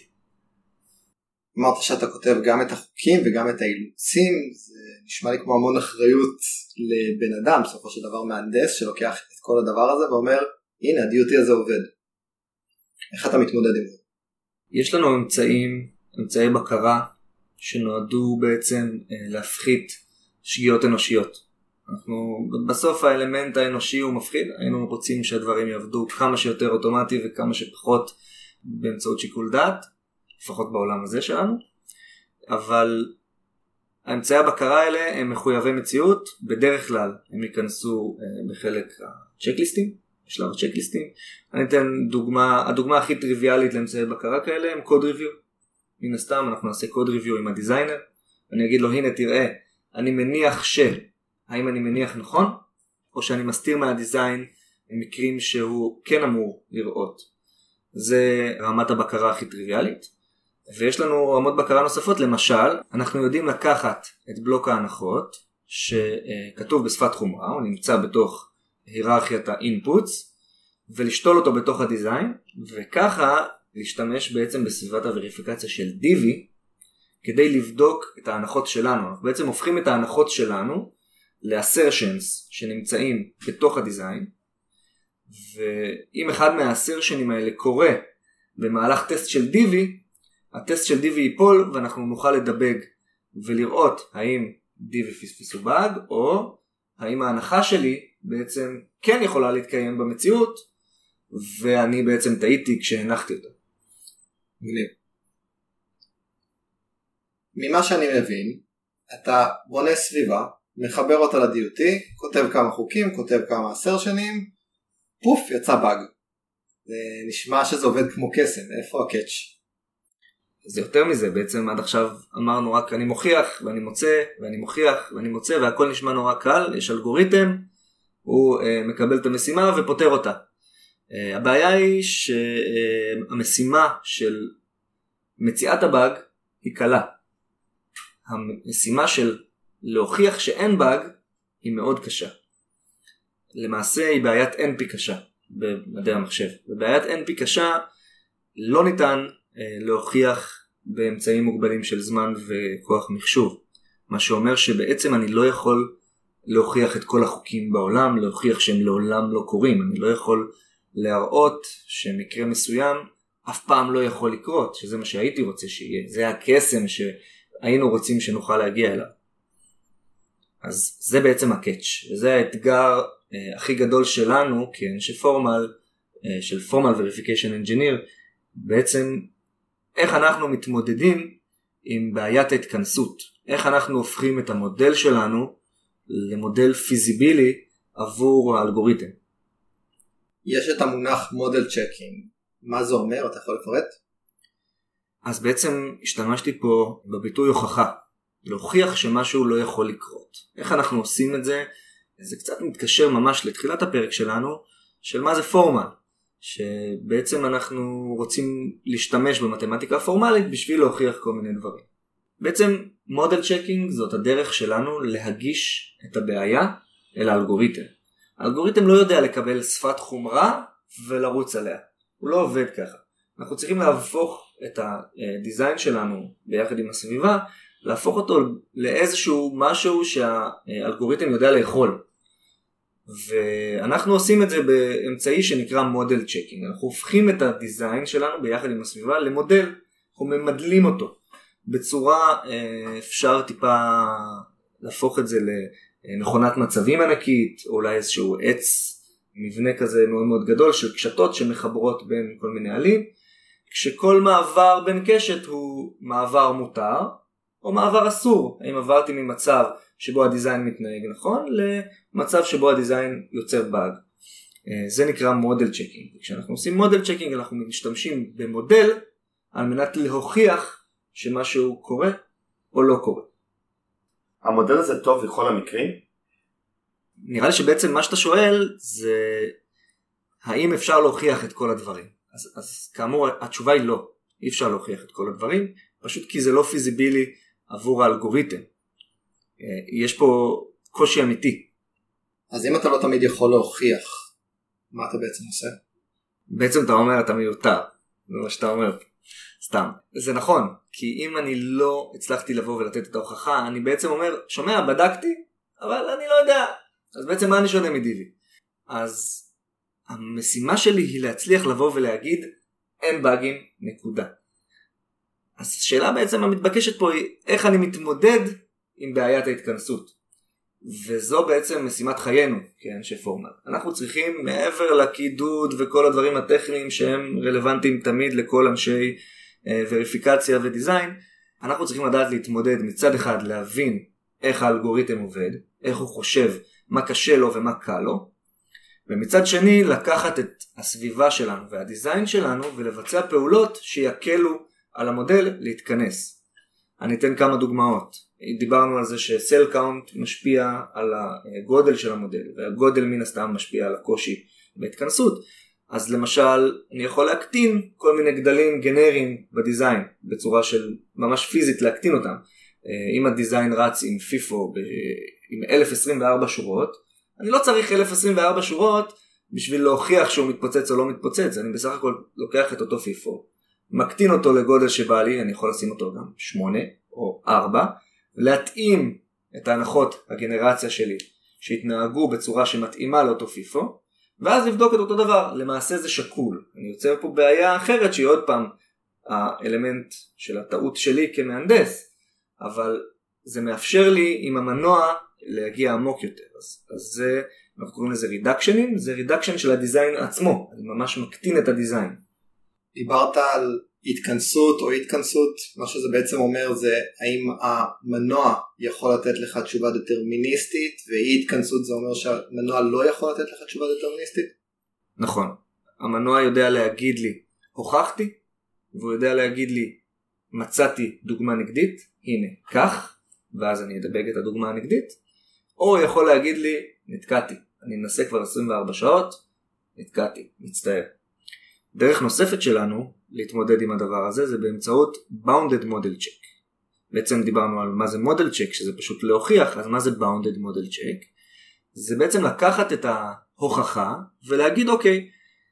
אמרת שאתה כותב גם את החוקים וגם את האילוצים, זה נשמע לי כמו המון אחריות לבן אדם, בסופו של דבר מהנדס שלוקח את כל הדבר הזה ואומר, הנה ה-די יו טי הזה עובד. איך אתה מתמודד עם זה?
יש לנו אמצעים, אמצעי בקרה, שנועדו בעצם להפחית שגיאות אנושיות. אנחנו, בסוף האלמנט האנושי הוא מפחיד, היינו רוצים שהדברים יעבדו כמה שיותר אוטומטי וכמה שפחות באמצעות שיקול דעת, לפחות בעולם הזה שלנו, אבל האמצעי הבקרה האלה הם מחויבי מציאות, בדרך כלל הם ייכנסו בחלק הצ'קליסטים, בשלב הצ'קליסטים. אני אתן דוגמה, הדוגמה הכי טריוויאלית לאמצעי בקרה כאלה הם קוד ריוויו. מן הסתם אנחנו נעשה קוד ריוויו עם הדיזיינר, אני אגיד לו הנה תראה, אני מניח ש, האם אני מניח נכון, או שאני מסתיר מהדיזיין מקרים שהוא כן אמור לראות. זה רמת הבקרה הכי טריוויאלית. ויש לנו רמות בקרה נוספות, למשל, אנחנו יודעים לקחת את בלוק ההנחות, שכתוב בשפת חומרה, הוא נמצא בתוך היררכיית האינפוטס, ולשתול אותו בתוך הדיזיין, וככה להשתמש בעצם בסביבת הווריפיקציה של די וי, כדי לבדוק את ההנחות שלנו. אנחנו בעצם הופכים את ההנחות שלנו לאסרשנס שנמצאים בתוך הדיזיין, ואם אחד מהאסרשנים האלה קורה במהלך טסט של די וי, הטסט של די וי ייפול ואנחנו נוכל לדבג ולראות האם די וי פספסו באג, או האם ההנחה שלי בעצם כן יכולה להתקיים במציאות ואני בעצם טעיתי כשהנחתי אותה.
מגניב. ממה שאני מבין, אתה בונה סביבה, מחבר אותה ל-די יו טי, כותב כמה חוקים, כותב כמה אסרשנים, פוף, יצא באג. זה נשמע שזה עובד כמו קסם, איפה הקאץ'?
זה יותר מזה, בעצם עד עכשיו אמרנו רק אני מוכיח ואני מוצא ואני מוכיח ואני מוצא והכל נשמע נורא קל, יש אלגוריתם, הוא uh, מקבל את המשימה ופותר אותה. Uh, הבעיה היא שהמשימה uh, של מציאת הבאג היא קלה. המשימה של להוכיח שאין באג היא מאוד קשה. למעשה היא בעיית אן פי קשה במדעי המחשב. ובעיית אן פי קשה לא ניתן להוכיח באמצעים מוגבלים של זמן וכוח מחשוב. מה שאומר שבעצם אני לא יכול להוכיח את כל החוקים בעולם, להוכיח שהם לעולם לא קורים. אני לא יכול להראות שמקרה מסוים אף פעם לא יכול לקרות, שזה מה שהייתי רוצה שיהיה. זה הקסם שהיינו רוצים שנוכל להגיע אליו. אז זה בעצם הקאץ', וזה האתגר אה, הכי גדול שלנו, כאנשי פורמל, אה, של פורמל וריפיקיישן אנג'יניר, בעצם איך אנחנו מתמודדים עם בעיית ההתכנסות, איך אנחנו הופכים את המודל שלנו למודל פיזיבילי עבור האלגוריתם.
יש את המונח מודל צ'קינג, מה זה אומר? אתה יכול לפרט?
אז בעצם השתמשתי פה בביטוי הוכחה, להוכיח שמשהו לא יכול לקרות. איך אנחנו עושים את זה? זה קצת מתקשר ממש לתחילת הפרק שלנו, של מה זה פורמל, שבעצם אנחנו רוצים להשתמש במתמטיקה הפורמלית בשביל להוכיח כל מיני דברים. בעצם מודל צ'קינג זאת הדרך שלנו להגיש את הבעיה אל האלגוריתם. האלגוריתם לא יודע לקבל שפת חומרה ולרוץ עליה. הוא לא עובד ככה. אנחנו צריכים להפוך את הדיזיין שלנו ביחד עם הסביבה, להפוך אותו לאיזשהו משהו שהאלגוריתם יודע לאכול. ואנחנו עושים את זה באמצעי שנקרא מודל צ'קינג. אנחנו הופכים את הדיזיין שלנו ביחד עם הסביבה למודל, אנחנו ממדלים אותו. בצורה אפשר טיפה להפוך את זה למכונת מצבים ענקית, או אולי איזשהו עץ, מבנה כזה מאוד מאוד גדול של קשתות שמחברות בין כל מיני עלים, כשכל מעבר בין קשת הוא מעבר מותר, או מעבר אסור. האם עברתי ממצב שבו הדיזיין מתנהג נכון, למצב שבו הדיזיין יוצר באג. זה נקרא מודל צ'קינג. כשאנחנו עושים מודל צ'קינג אנחנו משתמשים במודל על מנת להוכיח שמשהו קורה או לא קורה.
המודל הזה טוב לכל המקרים?
נראה לי שבעצם מה שאתה שואל זה האם אפשר להוכיח את כל הדברים. אז, אז כאמור התשובה היא לא. אי אפשר להוכיח את כל הדברים, פשוט כי זה לא פיזיבילי עבור האלגוריתם. יש פה קושי אמיתי.
אז אם אתה לא תמיד יכול להוכיח, מה אתה בעצם עושה?
בעצם אתה אומר אתה מיותר. זה מה שאתה אומר. סתם. זה נכון, כי אם אני לא הצלחתי לבוא ולתת את ההוכחה, אני בעצם אומר, שומע, בדקתי, אבל אני לא יודע. אז בעצם מה אני שונה מדיבי? אז המשימה שלי היא להצליח לבוא ולהגיד, אין באגים, נקודה. אז השאלה בעצם המתבקשת פה היא, איך אני מתמודד עם בעיית ההתכנסות. וזו בעצם משימת חיינו, כאנשי פורמל. אנחנו צריכים, מעבר לקידוד וכל הדברים הטכניים שהם רלוונטיים תמיד לכל אנשי וריפיקציה ודיזיין, אנחנו צריכים לדעת להתמודד מצד אחד להבין איך האלגוריתם עובד, איך הוא חושב, מה קשה לו ומה קל לו, ומצד שני לקחת את הסביבה שלנו והדיזיין שלנו ולבצע פעולות שיקלו על המודל להתכנס. אני אתן כמה דוגמאות. דיברנו על זה שסל קאונט משפיע על הגודל של המודל, והגודל מן הסתם משפיע על הקושי בהתכנסות. אז למשל אני יכול להקטין כל מיני גדלים גנריים בדיזיין בצורה של ממש פיזית להקטין אותם. אם הדיזיין רץ עם פיפו עם אלף עשרים וארבע שורות, אני לא צריך אלף עשרים וארבע שורות בשביל להוכיח שהוא מתפוצץ או לא מתפוצץ. אני בסך הכל לוקח את אותו פיפו, מקטין אותו לגודל שבא לי, אני יכול לשים אותו גם שמונה או ארבע, להתאים את ההנחות הגנרציה שלי שהתנהגו בצורה שמתאימה לאותו פיפו, ואז לבדוק את אותו דבר. למעשה זה שקול. אני יוצר פה בעיה אחרת שהיא עוד פעם האלמנט של הטעות שלי כמהנדס, אבל זה מאפשר לי עם המנוע להגיע עמוק יותר. אז, אז זה, אנחנו קוראים לזה רידקשנים, זה רידקשן של הדיזיין עצמו, אני ממש מקטין את הדיזיין.
דיברת על התכנסות או התכנסות, מה שזה בעצם אומר זה האם המנוע יכול לתת לך תשובה דטרמיניסטית, ואי התכנסות זה אומר שהמנוע לא יכול לתת לך תשובה דטרמיניסטית?
נכון, המנוע יודע להגיד לי הוכחתי, והוא יודע להגיד לי מצאתי דוגמה נגדית, הנה כך, ואז אני אדבק את הדוגמה הנגדית, או יכול להגיד לי נתקעתי, אני מנסה כבר עשרים וארבע שעות, נתקעתי, מצטער. דרך נוספת שלנו להתמודד עם הדבר הזה זה באמצעות bounded model check. בעצם דיברנו על מה זה model check, שזה פשוט להוכיח, אז מה זה bounded model check? זה בעצם לקחת את ההוכחה ולהגיד אוקיי,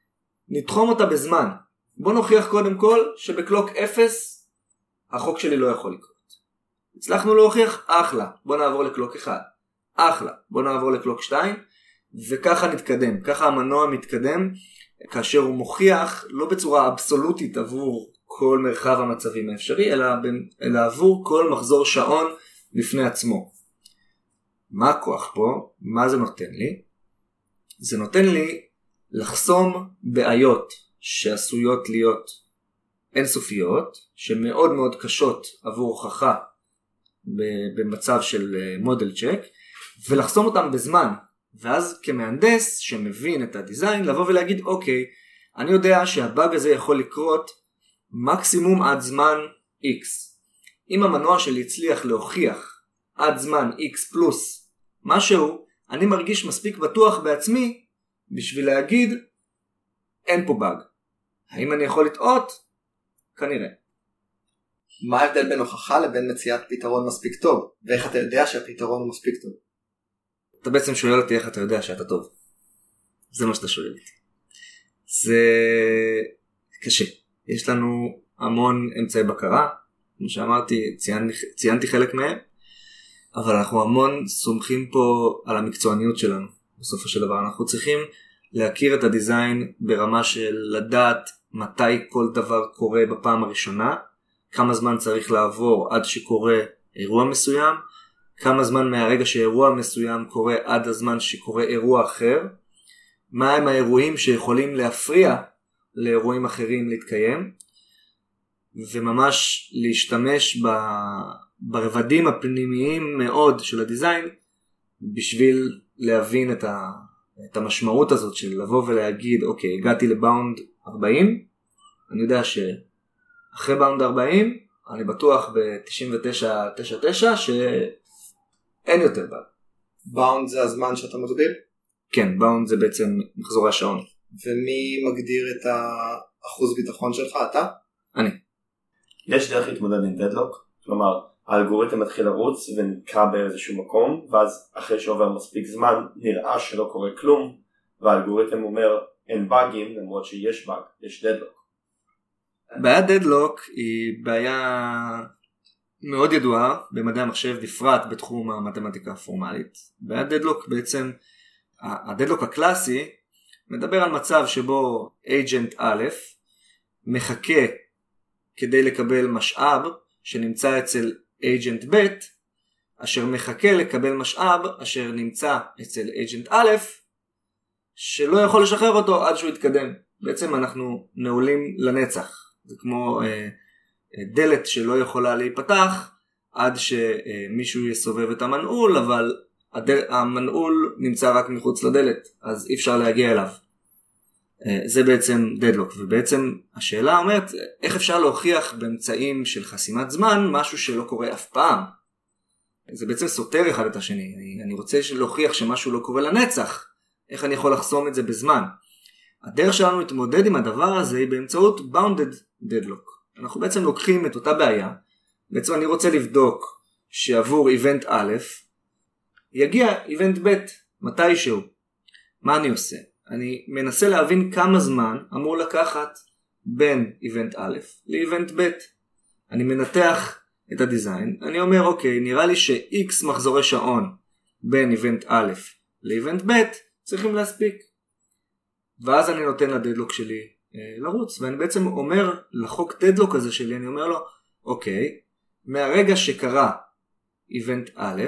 נתחום אותה בזמן. בוא נוכיח קודם כל שבקלוק אפס החוק שלי לא יכול לקרות. הצלחנו להוכיח, אחלה, בוא נעבור לקלוק אחד. אחלה, בוא נעבור לקלוק שתיים, וככה נתקדם. ככה המנוע מתקדם, כאשר הוא מוכיח, לא בצורה אבסולוטית עבור כל מרחב המצבים האפשרי, אלא, אלא עבור כל מחזור שעון לפני עצמו. מה הכוח פה? מה זה נותן לי? זה נותן לי לחסום בעיות שעשויות להיות אינסופיות, שמאוד מאוד קשות עבור הוכחה במצב של מודל צ'ק, ולחסום אותם בזמן. ואז כמהנדס שמבין את הדיזיין, לבוא ולהגיד, אוקיי, אני יודע שהבאג הזה יכול לקרות מקסימום עד זמן X. אם המנוע שלי הצליח להוכיח עד זמן X פלוס משהו, אני מרגיש מספיק בטוח בעצמי בשביל להגיד, אין פה באג. האם אני יכול לטעות? כנראה.
מה ההבדל בין הוכחה לבין מציאת פתרון מספיק טוב? ואיך אתה יודע שהפתרון הוא מספיק טוב?
אתה בעצם שואל אותי איך אתה יודע שאתה טוב. זה מה שאתה שואל אותי. זה קשה. יש לנו המון אמצעי בקרה, כמו שאמרתי, ציינתי, ציינתי חלק מהם, אבל אנחנו המון סומכים פה על המקצועניות שלנו. בסופו של דבר אנחנו צריכים להכיר את הדיזיין ברמה של לדעת מתי כל דבר קורה בפעם הראשונה, כמה זמן צריך לעבור עד שקורה אירוע מסוים, כמה זמן מהרגע שאירוע מסוים קורה עד הזמן שקורה אירוע אחר, מה הם האירועים שיכולים להפריע לאירועים אחרים להתקיים, וממש להשתמש ב... ברבדים הפנימיים מאוד של הדיזיין, בשביל להבין את, ה... את המשמעות הזאת של לבוא ולהגיד, אוקיי, הגעתי לבאונד ארבעים, אני יודע שאחרי באונד ארבעים, אני בטוח ב-תשעים ותשע נקודה תשעים ותשע שאין יותר באג.
באונד זה הזמן שאתה מגדיר?
כן, באונד זה בעצם מחזורי השעון.
ומי מגדיר את האחוז ביטחון שלך? אתה?
אני.
יש דרך להתמודד עם דדלוק? כלומר, האלגוריתם מתחיל לרוץ ונקרא באיזשהו מקום, ואז אחרי שעובר מספיק זמן נראה שלא קורה כלום, והאלגוריתם אומר אין באגים, למרות שיש באג, יש דדלוק.
בעיית דדלוק היא בעיה מאוד ידועה במדעי המחשב, בפרט בתחום המתמטיקה הפורמלית. בעיית דדלוק בעצם, הדדלוק הקלאסי מדבר על מצב שבו agent א' מחכה כדי לקבל משאב שנמצא אצל agent ב', אשר מחכה לקבל משאב אשר נמצא אצל agent א', שלא יכול לשחרר אותו עד שהוא יתקדם. בעצם אנחנו נעולים לנצח. זה כמו אה, דלת שלא יכולה להיפתח עד שמישהו יסובב את המנעול, אבל הדל... המנעול נמצא רק מחוץ לדלת, אז אי אפשר להגיע אליו. אה, זה בעצם דדלוק, ובעצם השאלה אומרת, איך אפשר להוכיח באמצעים של חסימת זמן משהו שלא קורה אף פעם? זה בעצם סותר אחד את השני. אני, אני רוצה להוכיח שמשהו לא קורה לנצח. איך אני יכול לחסום את זה בזמן? הדרך שלנו להתמודד עם הדבר הזה היא באמצעות bounded deadlock. אנחנו בעצם לוקחים את אותה בעיה, בעצם אני רוצה לבדוק שעבור איבנט א' יגיע איבנט ב' מתישהו. מה אני עושה? אני מנסה להבין כמה זמן אמור לקחת בין איבנט א' לאיבנט ב'. אני מנתח את הדיזיין, אני אומר אוקיי, נראה לי ש-X מחזורי שעון בין איבנט א' לאיבנט ב' צריכים להספיק. ואז אני נותן לדדלוק שלי אה, לרוץ, ואני בעצם אומר לחוק דדלוק הזה שלי, אני אומר לו, אוקיי, מהרגע שקרה איבנט א',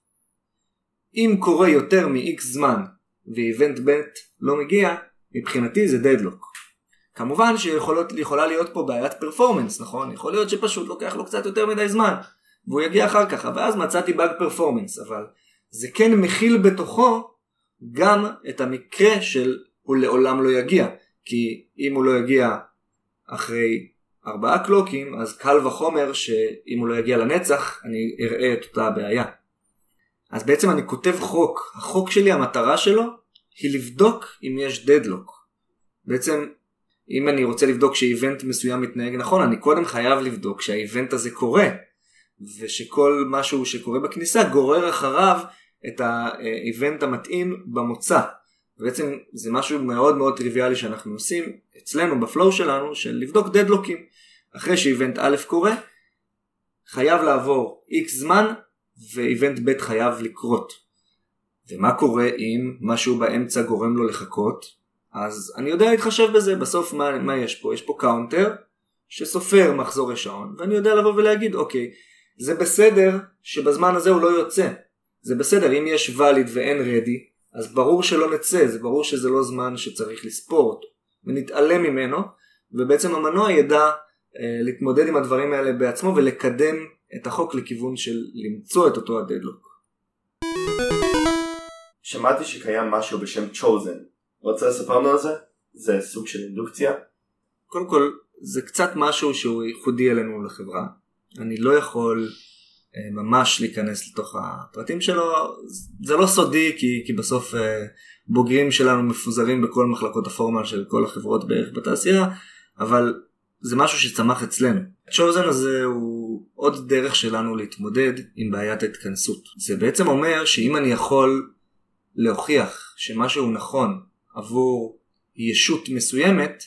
אם קורה יותר מ-X זמן ואיבנט ב' לא מגיע, מבחינתי זה דדלוק. כמובן שיכולה להיות פה בעיית פרפורמנס, נכון? יכול להיות שפשוט לוקח לו קצת יותר מדי זמן, והוא יגיע אחר כך, ואז מצאתי באג פרפורמנס, אבל זה כן מכיל בתוכו גם את המקרה של הוא לעולם לא יגיע, כי אם הוא לא יגיע אחרי ארבעה קלוקים, אז קל וחומר שאם הוא לא יגיע לנצח, אני אראה את אותה הבעיה. אז בעצם אני כותב חוק, החוק שלי, המטרה שלו, היא לבדוק אם יש דדלוק. בעצם, אם אני רוצה לבדוק שאיבנט מסוים מתנהג נכון, אני קודם חייב לבדוק שהאיבנט הזה קורה, ושכל משהו שקורה בכניסה גורר אחריו את האיבנט המתאים במוצא. בעצם זה משהו מאוד מאוד טריוויאלי שאנחנו עושים אצלנו בפלואו שלנו, של לבדוק דדלוקים. אחרי שאיבנט א' קורה, חייב לעבור X זמן ואיבנט ב' חייב לקרות. ומה קורה אם משהו באמצע גורם לו לחכות? אז אני יודע להתחשב בזה. בסוף מה, מה יש פה? יש פה קאונטר שסופר מחזור השעון, ואני יודע לבוא ולהגיד, אוקיי, זה בסדר שבזמן הזה הוא לא יוצא. זה בסדר, אם יש valid ואין ready, אז ברור שלא נצא, זה ברור שזה לא זמן שצריך לספור אותו. ונתעלם ממנו, ובעצם המנוע ידע אה, להתמודד עם הדברים האלה בעצמו, ולקדם את החוק לכיוון של למצוא את אותו הדדלוק.
שמעתי שקיים משהו בשם chosen. רוצה לספר לנו על זה? זה סוג של אינדוקציה?
קודם כל, זה קצת משהו שהוא ייחודי אלינו לחברה. אני לא יכול אה, ממש להיכנס לתוך הפרטים שלו. זה לא סודי, כי, כי בסוף אה, בוגרים שלנו מפוזרים בכל מחלקות הפורמל של כל החברות בערך בתעשייה, אבל זה משהו שצמח אצלנו. chosen הזה הוא עוד דרך שלנו להתמודד עם בעיית ההתכנסות. זה בעצם אומר שאם אני יכול להוכיח שמשהו נכון עבור ישות מסוימת,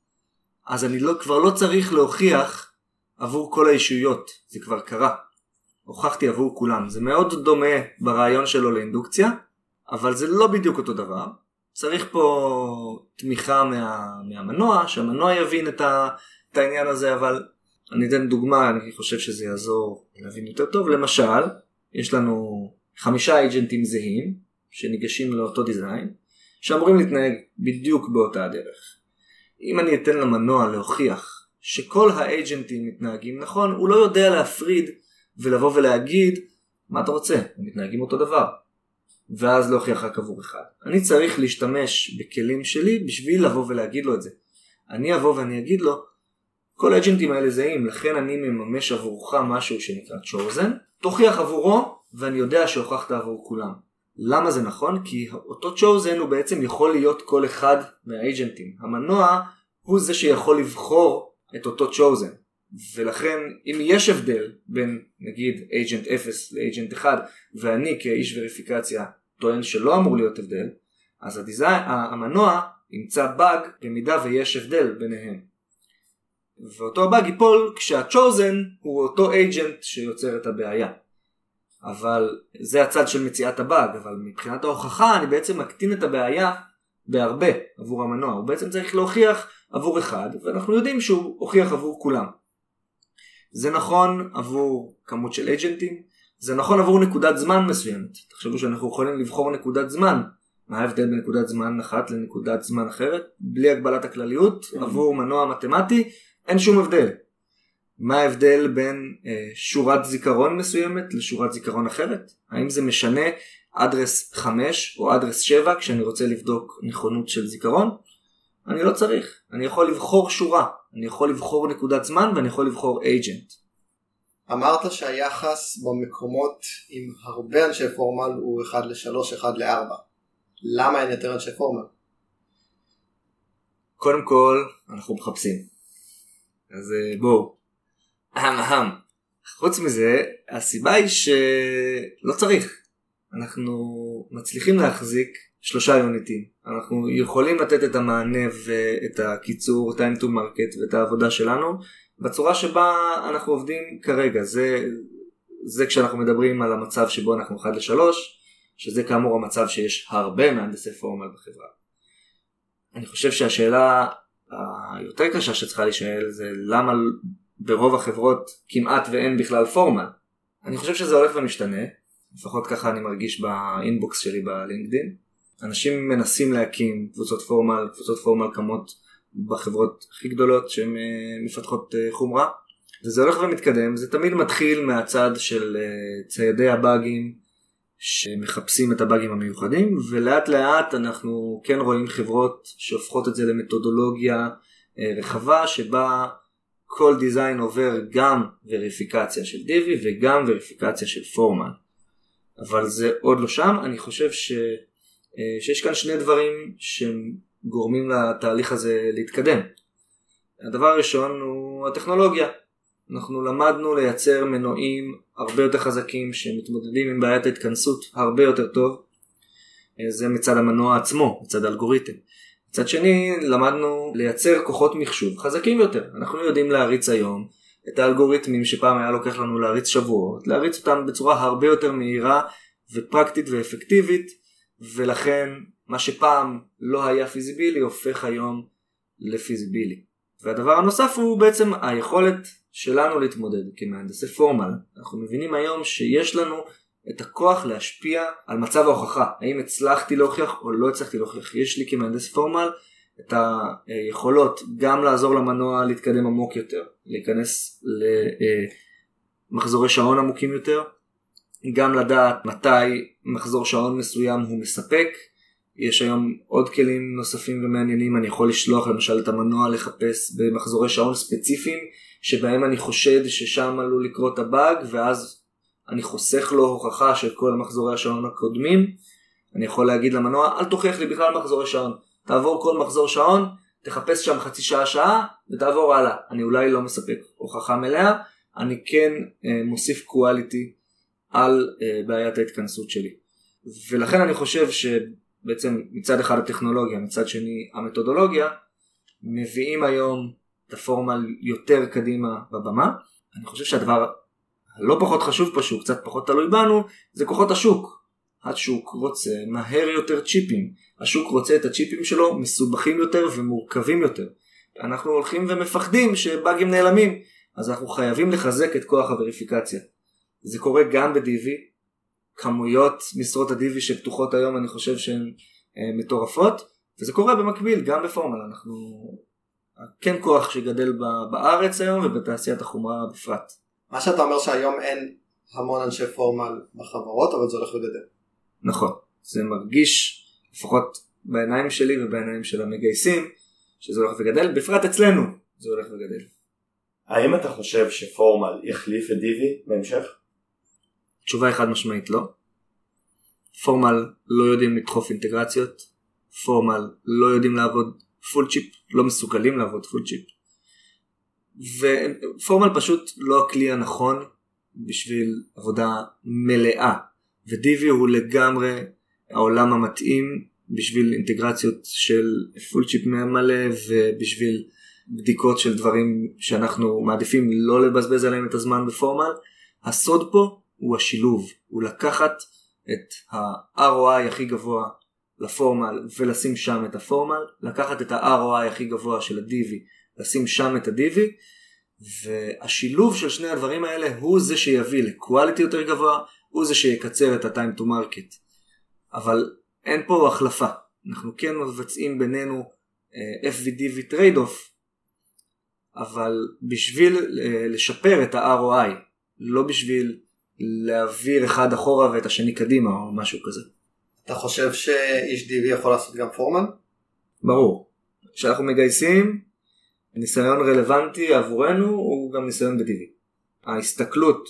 אז אני לא, כבר לא צריך להוכיח עבור כל הישויות. זה כבר קרה. הוכחתי עבור כולם. זה מאוד דומה ברעיון שלו לאינדוקציה, אבל זה לא בדיוק אותו דבר. צריך פה תמיכה מה, מהמנוע, שהמנוע יבין את, ה, את העניין הזה, אבל אני אתן דוגמה, אני חושב שזה יעזור להבין יותר טוב. למשל, יש לנו חמישה אייג'נטים זהים, שניגשים לאותו דיזיין, שאמורים להתנהג בדיוק באותה הדרך. אם אני אתן למנוע להוכיח שכל האייג'נטים מתנהגים נכון, הוא לא יודע להפריד ולבוא ולהגיד, מה אתה רוצה? הם מתנהגים אותו דבר. ואז להוכיח רק עבור אחד. אני צריך להשתמש בכלים שלי בשביל לבוא ולהגיד לו את זה. אני אבוא ואני אגיד לו, כל האייג'נטים האלה זהים, לכן אני מממש עבורך משהו שנקרא chosen, תוכיח עבורו ואני יודע שהוכחת עבור כולם. למה זה נכון? כי אותו chosen הוא בעצם יכול להיות כל אחד מהאייג'נטים. המנוע הוא זה שיכול לבחור את אותו chosen. ולכן אם יש הבדל בין נגיד agent אפס ל-agent אחד, ואני כאיש וריפיקציה טוען שלא אמור להיות הבדל, אז הדיזיין, המנוע ימצא באג במידה ויש הבדל ביניהם. ואותו הבאג ייפול כשה-chosen הוא אותו agent שיוצר את הבעיה. אבל זה הצד של מציאת הבאג, אבל מבחינת ההוכחה אני בעצם מקטין את הבעיה בהרבה עבור המנוע. הוא בעצם צריך להוכיח עבור אחד, ואנחנו יודעים שהוא הוכיח עבור כולם. זה נכון עבור כמות של אייג'נטים, זה נכון עבור נקודת זמן מסוימת. תחשבו שאנחנו יכולים לבחור נקודת זמן. מה ההבדל בנקודת זמן אחת לנקודת זמן אחרת? בלי הגבלת הכלליות, עבור מנוע מתמטי, אין שום הבדל. מה ההבדל בין אה, שורת זיכרון מסוימת לשורת זיכרון אחרת? האם זה משנה אדרס חמש או אדרס שבע כשאני רוצה לבדוק נכונות של זיכרון? אני לא צריך. אני יכול לבחור שורה. אני יכול לבחור נקודת זמן ואני יכול לבחור agent.
אמרת שהיחס במקומות עם הרבה אנשי פורמל הוא אחד לשלוש, אחד לארבע. למה אין יותר אנשי פורמל?
קודם כל, אנחנו מחפשים. אז בואו. אהם אהם. חוץ מזה, הסיבה היא שלא צריך. אנחנו מצליחים להחזיק שלושה יוניטים. אנחנו יכולים לתת את המענה ואת הקיצור, time to market ואת העבודה שלנו, בצורה שבה אנחנו עובדים כרגע. זה, זה כשאנחנו מדברים על המצב שבו אנחנו אחד לשלוש, שזה כאמור המצב שיש הרבה מהנדסי פורמל בחברה. אני חושב שהשאלה היותר קשה שצריכה להישאל זה למה ברוב החברות כמעט ואין בכלל פורמל. אני חושב שזה הולך ומשתנה, לפחות ככה אני מרגיש באינבוקס שלי בלינקדין. אנשים מנסים להקים קבוצות פורמל, קבוצות פורמל קמות בחברות הכי גדולות שהן מפתחות חומרה, וזה הולך ומתקדם. זה תמיד מתחיל מהצד של ציידי הבאגים שמחפשים את הבאגים המיוחדים, ולאט לאט אנחנו כן רואים חברות שהופכות את זה למתודולוגיה רחבה, שבה כל דיזיין עובר גם וריפיקציה של דיבי וגם וריפיקציה של פורמל. אבל זה עוד לא שם. אני חושב ש... שיש כאן שני דברים שגורמים לתהליך הזה להתקדם. הדבר הראשון הוא הטכנולוגיה. אנחנו למדנו לייצר מנועים הרבה יותר חזקים שמתמודדים עם בעיית ההתכנסות הרבה יותר טוב. זה מצד המנוע עצמו, מצד האלגוריתם. מצד שני, למדנו לייצר כוחות מחשוב חזקים יותר. אנחנו יודעים להריץ היום את האלגוריתמים שפעם היה לוקח לנו להריץ שבועות, להריץ אותם בצורה הרבה יותר מהירה ופרקטית ואפקטיבית, ולכן מה שפעם לא היה פיזיבילי הופך היום לפיזיבילי. והדבר הנוסף הוא בעצם היכולת שלנו להתמודד כמהנדסי פורמל. אנחנו מבינים היום שיש לנו את הכוח להשפיע על מצב ההוכחה. האם הצלחתי להוכיח או לא הצלחתי להוכיח. יש לי כמהנדס פורמל את היכולות גם לעזור למנוע להתקדם עמוק יותר, להיכנס למחזורי שעון עמוקים יותר, גם לדעת מתי מחזור שעון מסוים הוא מספק. יש היום עוד כלים נוספים ומעניינים, אני יכול לשלוח למשל את המנוע לחפש במחזורי שעון ספציפיים, שבהם אני חושד ששם עלול לקרות הבאג, ואז אני חוסך לו הוכחה של כל מחזורי השעון הקודמים. אני יכול להגיד למנוע, אל תוכיח לי בכלל מחזורי שעון, תעבור כל מחזור שעון, תחפש שם חצי שעה שעה, ותעבור הלאה. אני אולי לא מספק הוכחה מלאה, אני כן אה, מוסיף קואליטי על אה, בעיית ההתכנסות שלי. ולכן אני חושב שבעצם מצד אחד הטכנולוגיה, מצד שני המתודולוגיה, מביאים היום את הפורמל יותר קדימה בבמה. אני חושב שהדבר הלא פחות חשוב פה, שהוא קצת פחות תלוי בנו, זה כוחות השוק. השוק רוצה מהר יותר צ'יפים. השוק רוצה את הצ'יפים שלו מסובכים יותר ומורכבים יותר. אנחנו הולכים ומפחדים שבאגים נעלמים, אז אנחנו חייבים לחזק את כוח הווריפיקציה. זה קורה גם ב-די וי. כמויות משרות ה-די וי שפתוחות היום אני חושב שהן אה, מטורפות, וזה קורה במקביל גם בפורמל. אנחנו כן כוח שגדל בארץ היום ובתעשיית החומרה בפרט.
מה שאתה אומר שהיום אין המון אנשי פורמל בחברות, אבל זה הולך וגדל.
נכון, זה מרגיש לפחות בעיניים שלי ובעיניים של המגייסים שזה הולך וגדל, בפרט אצלנו זה הולך וגדל.
האם אתה חושב שפורמל יחליף את די וי בהמשך?
תשובה אחד משמעית לא. פורמל לא יודעים לדחוף אינטגרציות, פורמל לא יודעים לעבוד פול צ'יפ, לא מסוגלים לעבוד פול צ'יפ, ופורמל פשוט לא הכלי הנכון בשביל עבודה מלאה, ו-די וי הוא לגמרי העולם המתאים בשביל אינטגרציות של פול צ'יפ מלא, ובשביל בדיקות של דברים שאנחנו מעדיפים לא לבזבז עליהם את הזמן בפורמל. הסוד פה הוא השילוב, הוא לקחת את ה-אר או איי הכי גבוה לפורמל ולשים שם את הפורמל, לקחת את ה-אר או איי הכי גבוה של ה-די וי, לשים שם את ה-די וי, והשילוב של שני הדברים האלה הוא זה שיביא לקואליטי יותר גבוה, הוא זה שיקצר את ה-time to market. אבל אין פה החלפה, אנחנו כן מבצעים בינינו אף וי די וי trade off, אבל בשביל לשפר את ה-אר או איי, לא בשביל להעביר אחד אחורה ואת השני קדימה או משהו כזה.
אתה חושב שאיש די וי יכול לעשות גם פורמל?
ברור. כשאנחנו מגייסים, ניסיון רלוונטי עבורנו הוא גם ניסיון ב-די וי. ההסתכלות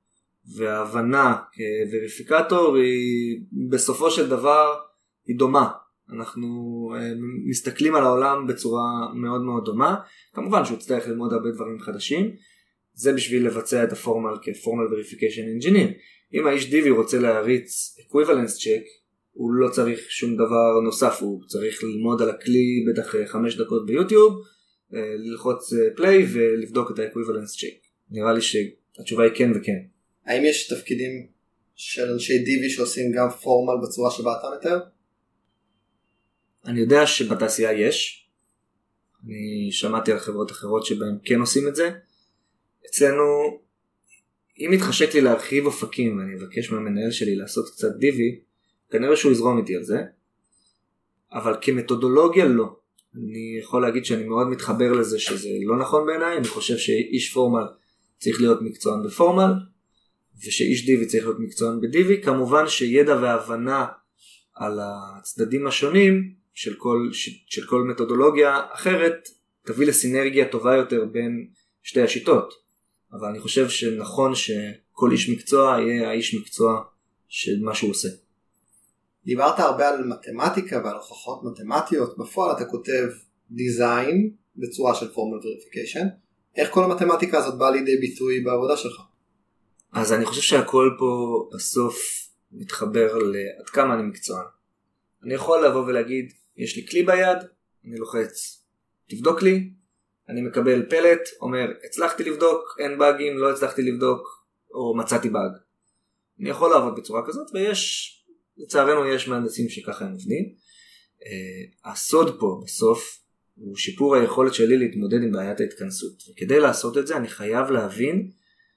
וההבנה כווריפיקטור היא בסופו של דבר היא דומה. אנחנו מסתכלים על העולם בצורה מאוד מאוד דומה. כמובן שהוא צריך ללמוד הרבה דברים חדשים. זה בשביל לבצע את הפורמל כפורמל וריפיקיישן אנג'יניר. אם האיש די וי רוצה להריץ equivalence check, הוא לא צריך שום דבר נוסף, הוא צריך ללמוד על הכלי בטח חמש דקות ביוטיוב, ללחוץ פליי ולבדוק את ה-equivalence check. נראה לי שהתשובה היא כן וכן.
האם יש תפקידים של אנשי די וי שעושים גם פורמל בצורה שבה אתה מתאר?
אני יודע שבתעשייה יש. אני שמעתי על חברות אחרות שבהם כן עושים את זה. אצלנו, אם מתחשק לי להרחיב אופקים ואני אבקש מהמנהל שלי לעשות קצת די וי, כנראה שהוא יזרום איתי על זה. אבל כמתודולוגיה לא. אני יכול להגיד שאני מאוד מתחבר לזה שזה לא נכון בעיניי. אני חושב שאיש פורמל צריך להיות מקצוען בפורמל, ושאיש די וי צריך להיות מקצוען ב-די וי. כמובן שידע והבנה על הצדדים השונים של כל, של כל מתודולוגיה אחרת תביא לסינרגיה טובה יותר בין שתי השיטות. אבל אני חושב שנכון שכל איש מקצוע יהיה האיש מקצוע של מה שהוא עושה.
דיברת הרבה על מתמטיקה ועל הוכחות מתמטיות. בפועל אתה כותב דיזיין בצורה של פורמל וריפיקיישן. איך כל המתמטיקה הזאת באה לידי ביטוי בעבודה שלך?
אז אני חושב שהכל פה בסוף מתחבר לעד כמה אני מקצוען. אני יכול לבוא ולהגיד, יש לי כלי ביד, אני לוחץ, תבדוק לי, אני מקבל פלט, אומר, הצלחתי לבדוק, אין באגים, לא הצלחתי לבדוק, או מצאתי באג. אני יכול לעבוד בצורה כזאת, ויש, לצערנו יש מהנדסים שככה הם עובדים. Uh, הסוד פה בסוף, הוא שיפור היכולת שלי להתמודד עם בעיית ההתכנסות. וכדי לעשות את זה, אני חייב להבין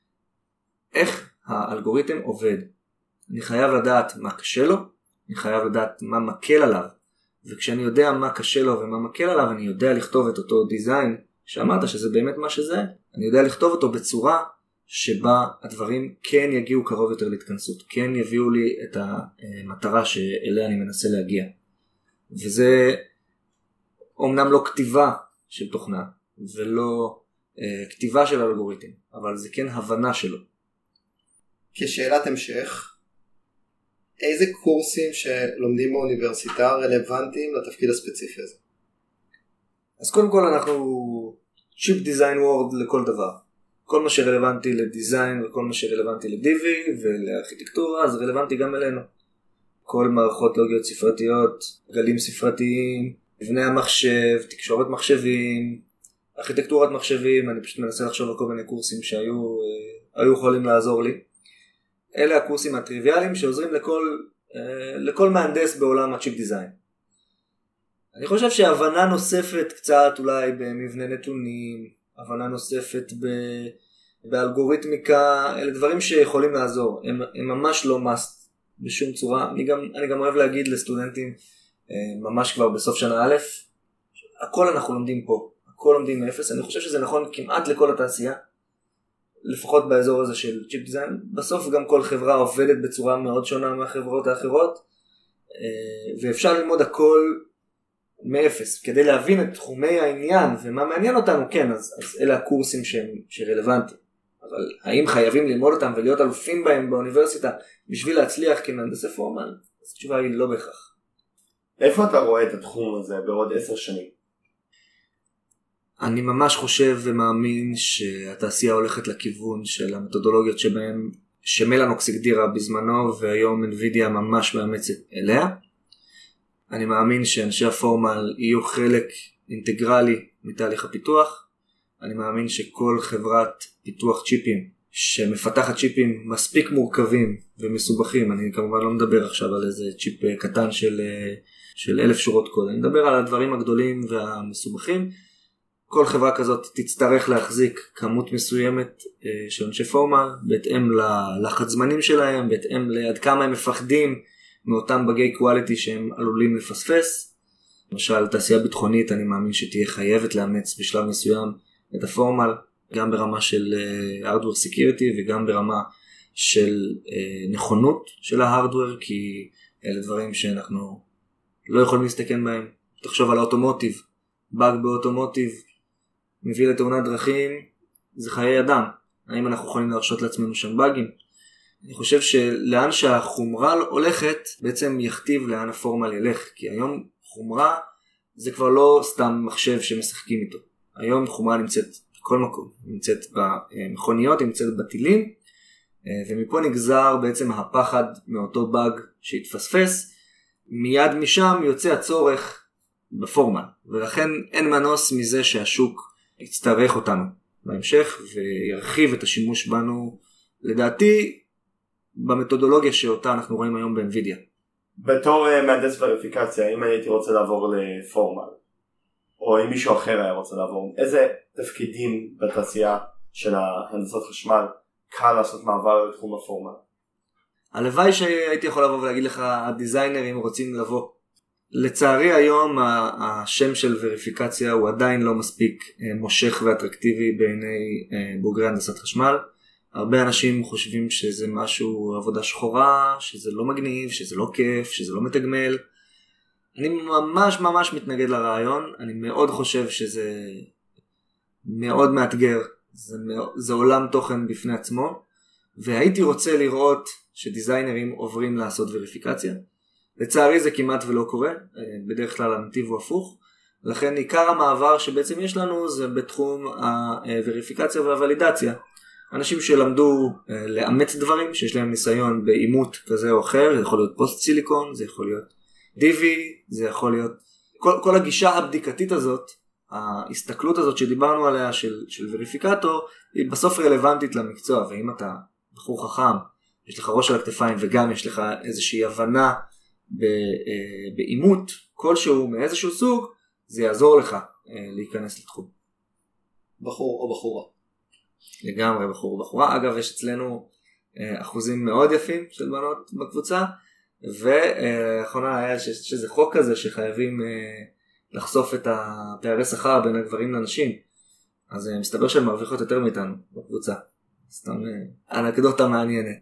איך האלגוריתם עובד. אני חייב לדעת מה קשה לו, אני חייב לדעת מה מקל עליו. וכשאני יודע מה קשה לו ומה מקל עליו, אני יודע לכתוב את אותו דיזיין, שאמרת שזה באמת מה שזה, אני יודע לכתוב אותו בצורה שבה הדברים כן יגיעו קרוב יותר להתכנסות, כן יביאו לי את המטרה שאליה אני מנסה להגיע. וזה אומנם לא כתיבה של תוכנה, ולא אה, כתיבה של אלגוריתם, אבל זה כן הבנה שלו.
כשאלת המשך, איזה קורסים שלומדים באוניברסיטה רלוונטיים לתפקיד הספציפי הזה?
אז קודם כל אנחנו צ'יפ דיזיין וורד לכל דבר. כל מה שרלוונטי לדיזיין וכל מה שרלוונטי לדי וי ולארכיטקטורה, זה רלוונטי גם אלינו. כל מערכות לוגיות ספרתיות, גלים ספרתיים, מבנה המחשב, תקשורת מחשבים, ארכיטקטורת מחשבים, אני פשוט מנסה לחשוב על כל מיני קורסים שהיו היו יכולים לעזור לי. אלה הקורסים הטריוויאליים שעוזרים לכל, לכל מהנדס בעולם הצ'יפ דיזיין. אני חושב שהבנה נוספת קצת אולי במבנה נתונים, הבנה נוספת ב, באלגוריתמיקה, אלה דברים שיכולים לעזור, הם, הם ממש לא must בשום צורה. אני גם, אני גם אוהב להגיד לסטודנטים, ממש כבר בסוף שנה א', הכל אנחנו לומדים פה, הכל לומדים מאפס. אני חושב שזה נכון כמעט לכל התעשייה, לפחות באזור הזה של צ'יפ דיזיין. בסוף גם כל חברה עובדת בצורה מאוד שונה מהחברות האחרות, ואפשר ללמוד הכל מאפס. כדי להבין את תחומי העניין ומה מעניין אותנו, כן, אז, אז אלה הקורסים שהם, שרלוונטיים. אבל האם חייבים ללמוד אותם ולהיות אלופים בהם באוניברסיטה בשביל להצליח כמהנדסי פורמל? אז התשובה היא לא בהכרח.
איפה אתה רואה את התחום הזה בעוד עשר שנים?
אני ממש חושב ומאמין שהתעשייה הולכת לכיוון של המתודולוגיות שבהם שמלנוקס הגדירה בזמנו, והיום NVIDIA ממש מאמצת אליה. אני מאמין שאנשי הפורמל יהיו חלק אינטגרלי מתהליך הפיתוח. אני מאמין שכל חברת פיתוח צ'יפים שמפתחת צ'יפים מספיק מורכבים ומסובכים, אני כמובן לא מדבר עכשיו על איזה צ'יפ קטן של, של אלף שורות קוד, אני מדבר על הדברים הגדולים והמסובכים. כל חברה כזאת תצטרך להחזיק כמות מסוימת של אנשי פורמל, בהתאם ללחץ זמנים שלהם, בהתאם לעד כמה הם מפחדים מאותם בגי קואליטי שהם עלולים לפספס. למשל, תעשייה ביטחונית, אני מאמין שתהיה חייבת לאמץ בשלב מסוים את הפורמל, גם ברמה של hardware security וגם ברמה של נכונות של ההארדוור, כי אלה דברים שאנחנו לא יכולים להסתכן בהם. תחשוב על האוטומוטיב, באג באוטומוטיב מביא לתאונת דרכים, זה חיי אדם. האם אנחנו יכולים להרשות לעצמנו שם באגים? אני חושב שלאן שהחומרה הולכת בעצם יכתיב לאן הפורמל ילך, כי היום חומרה זה כבר לא סתם מחשב שמשחקים איתו. היום חומרה נמצאת בכל מקום, נמצאת במכוניות, נמצאת בטילים, ומפה נגזר בעצם הפחד מאותו באג שהתפספס. מיד משם יוצא הצורך בפורמל, ולכן אין מנוס מזה שהשוק יצטרך אותנו בהמשך וירחיב את השימוש בנו, לדעתי במתודולוגיה שאותה אנחנו רואים היום ב-NVIDIA.
בתור מהנדס וריפיקציה, אם הייתי רוצה לעבור לפורמל, או אם מישהו אחר היה רוצה לעבור, איזה תפקידים בתעשייה של ההנדסת חשמל קל לעשות מעבר לתחום הפורמל?
הלוואי שהייתי יכול לבוא ולהגיד לך, הדיזיינרים רוצים לבוא. לצערי היום השם של וריפיקציה הוא עדיין לא מספיק מושך ואטרקטיבי בעיני בוגרי הנדסת חשמל. הרבה אנשים חושבים שזה משהו עבודה שחורה, שזה לא מגניב, שזה לא כיף, שזה לא מתגמל. אני ממש ממש מתנגד לרעיון. אני מאוד חושב שזה מאוד מאתגר, זה, זה עולם תוכן בפני עצמו, והייתי רוצה לראות שדיזיינרים עוברים לעשות וריפיקציה. לצערי זה כמעט ולא קורה, בדרך כלל הנתיב הוא הפוך, לכן עיקר המעבר שבעצם יש לנו זה בתחום הווריפיקציה והוולידציה. אנשים שלמדו לאמץ דברים, שיש להם ניסיון באימות כזה או אחר, זה יכול להיות פוסט סיליקון, זה יכול להיות די וי, זה יכול להיות... כל, כל הגישה הבדיקתית הזאת ההסתכלות הזאת שדיברנו עליה של, של וריפיקטור, היא בסוף רלוונטית למקצוע, ואם אתה בחור חכם, יש לך ראש על הכתפיים, וגם יש לך איזושהי הבנה באימות כלשהו מאיזשהו סוג, זה יעזור לך להיכנס לתחום. בחור או בחורה. לגמרי בחור או בחורה. אגב, יש אצלנו אחוזים מאוד יפים של בנות בקבוצה, ואחרונה היה שזה חוק כזה שחייבים לחשוף את הפערי שכר בין הגברים לנשים, אז מסתבר שהן מרוויחות יותר מאיתנו בקבוצה. סתם אנקדוטה מעניינת.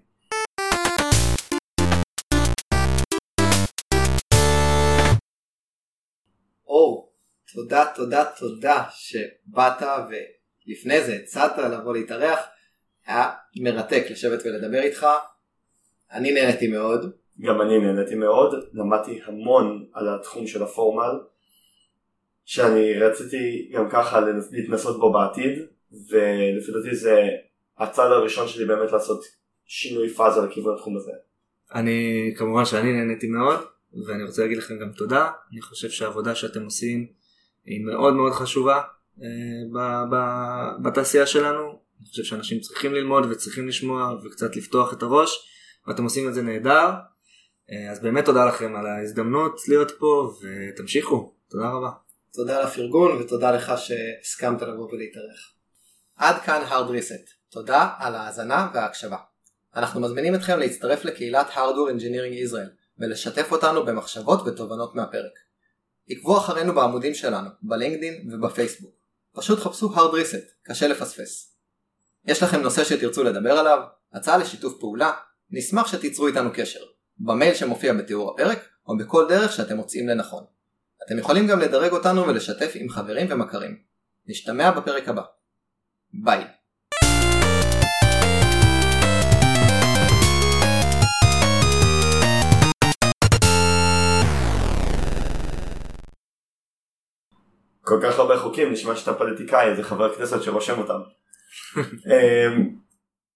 אור, תודה תודה תודה שבאת ולפני זה הצעת לבוא להתארח. היה מרתק לשבת ולדבר איתך. אני נהניתי מאוד.
גם אני נהניתי מאוד. למדתי המון על התחום של הפורמל, שאני רציתי גם ככה להתנסות בו בעתיד, ולפי דעתי זה הצעד הראשון שלי באמת לעשות שינוי פאזה לכיוון התחום הזה. אני,
כמובן שאני נהניתי מאוד, ואני רוצה להגיד לכם גם תודה. אני חושב שהעבודה שאתם עושים היא מאוד מאוד חשובה אה, בתעשייה שלנו. אני חושב שאנשים צריכים ללמוד וצריכים לשמוע וקצת לפתוח את הראש, ואתם עושים את זה נהדר. אה, אז באמת תודה לכם על ההזדמנות להיות פה, ותמשיכו. תודה רבה.
תודה על הפרגון ותודה לך שהסכמת לבוא ולהתארח. עד כאן Hard Reset. תודה על ההאזנה וההקשבה. אנחנו מזמינים אתכם להצטרף לקהילת Hardware Engineering Israel ולשתף אותנו במחשבות ותובנות מהפרק. עקבו אחרינו בעמודים שלנו, בלינקדין ובפייסבוק. פשוט חפשו Hard Reset, קשה לפספס. יש לכם נושא שתרצו לדבר עליו, הצעה לשיתוף פעולה, נשמח שתיצרו איתנו קשר, במייל שמופיע בתיאור הפרק או בכל דרך שאתם מוצאים לנכון. אתם יכולים גם לדרג אותנו ולשתף עם חברים ומכרים. נשתמע בפרק הבא. ביי.
כל כך הרבה חוקים, נשמע שאתה פוליטיקאי, איזה חבר כנסת שרושם אותם.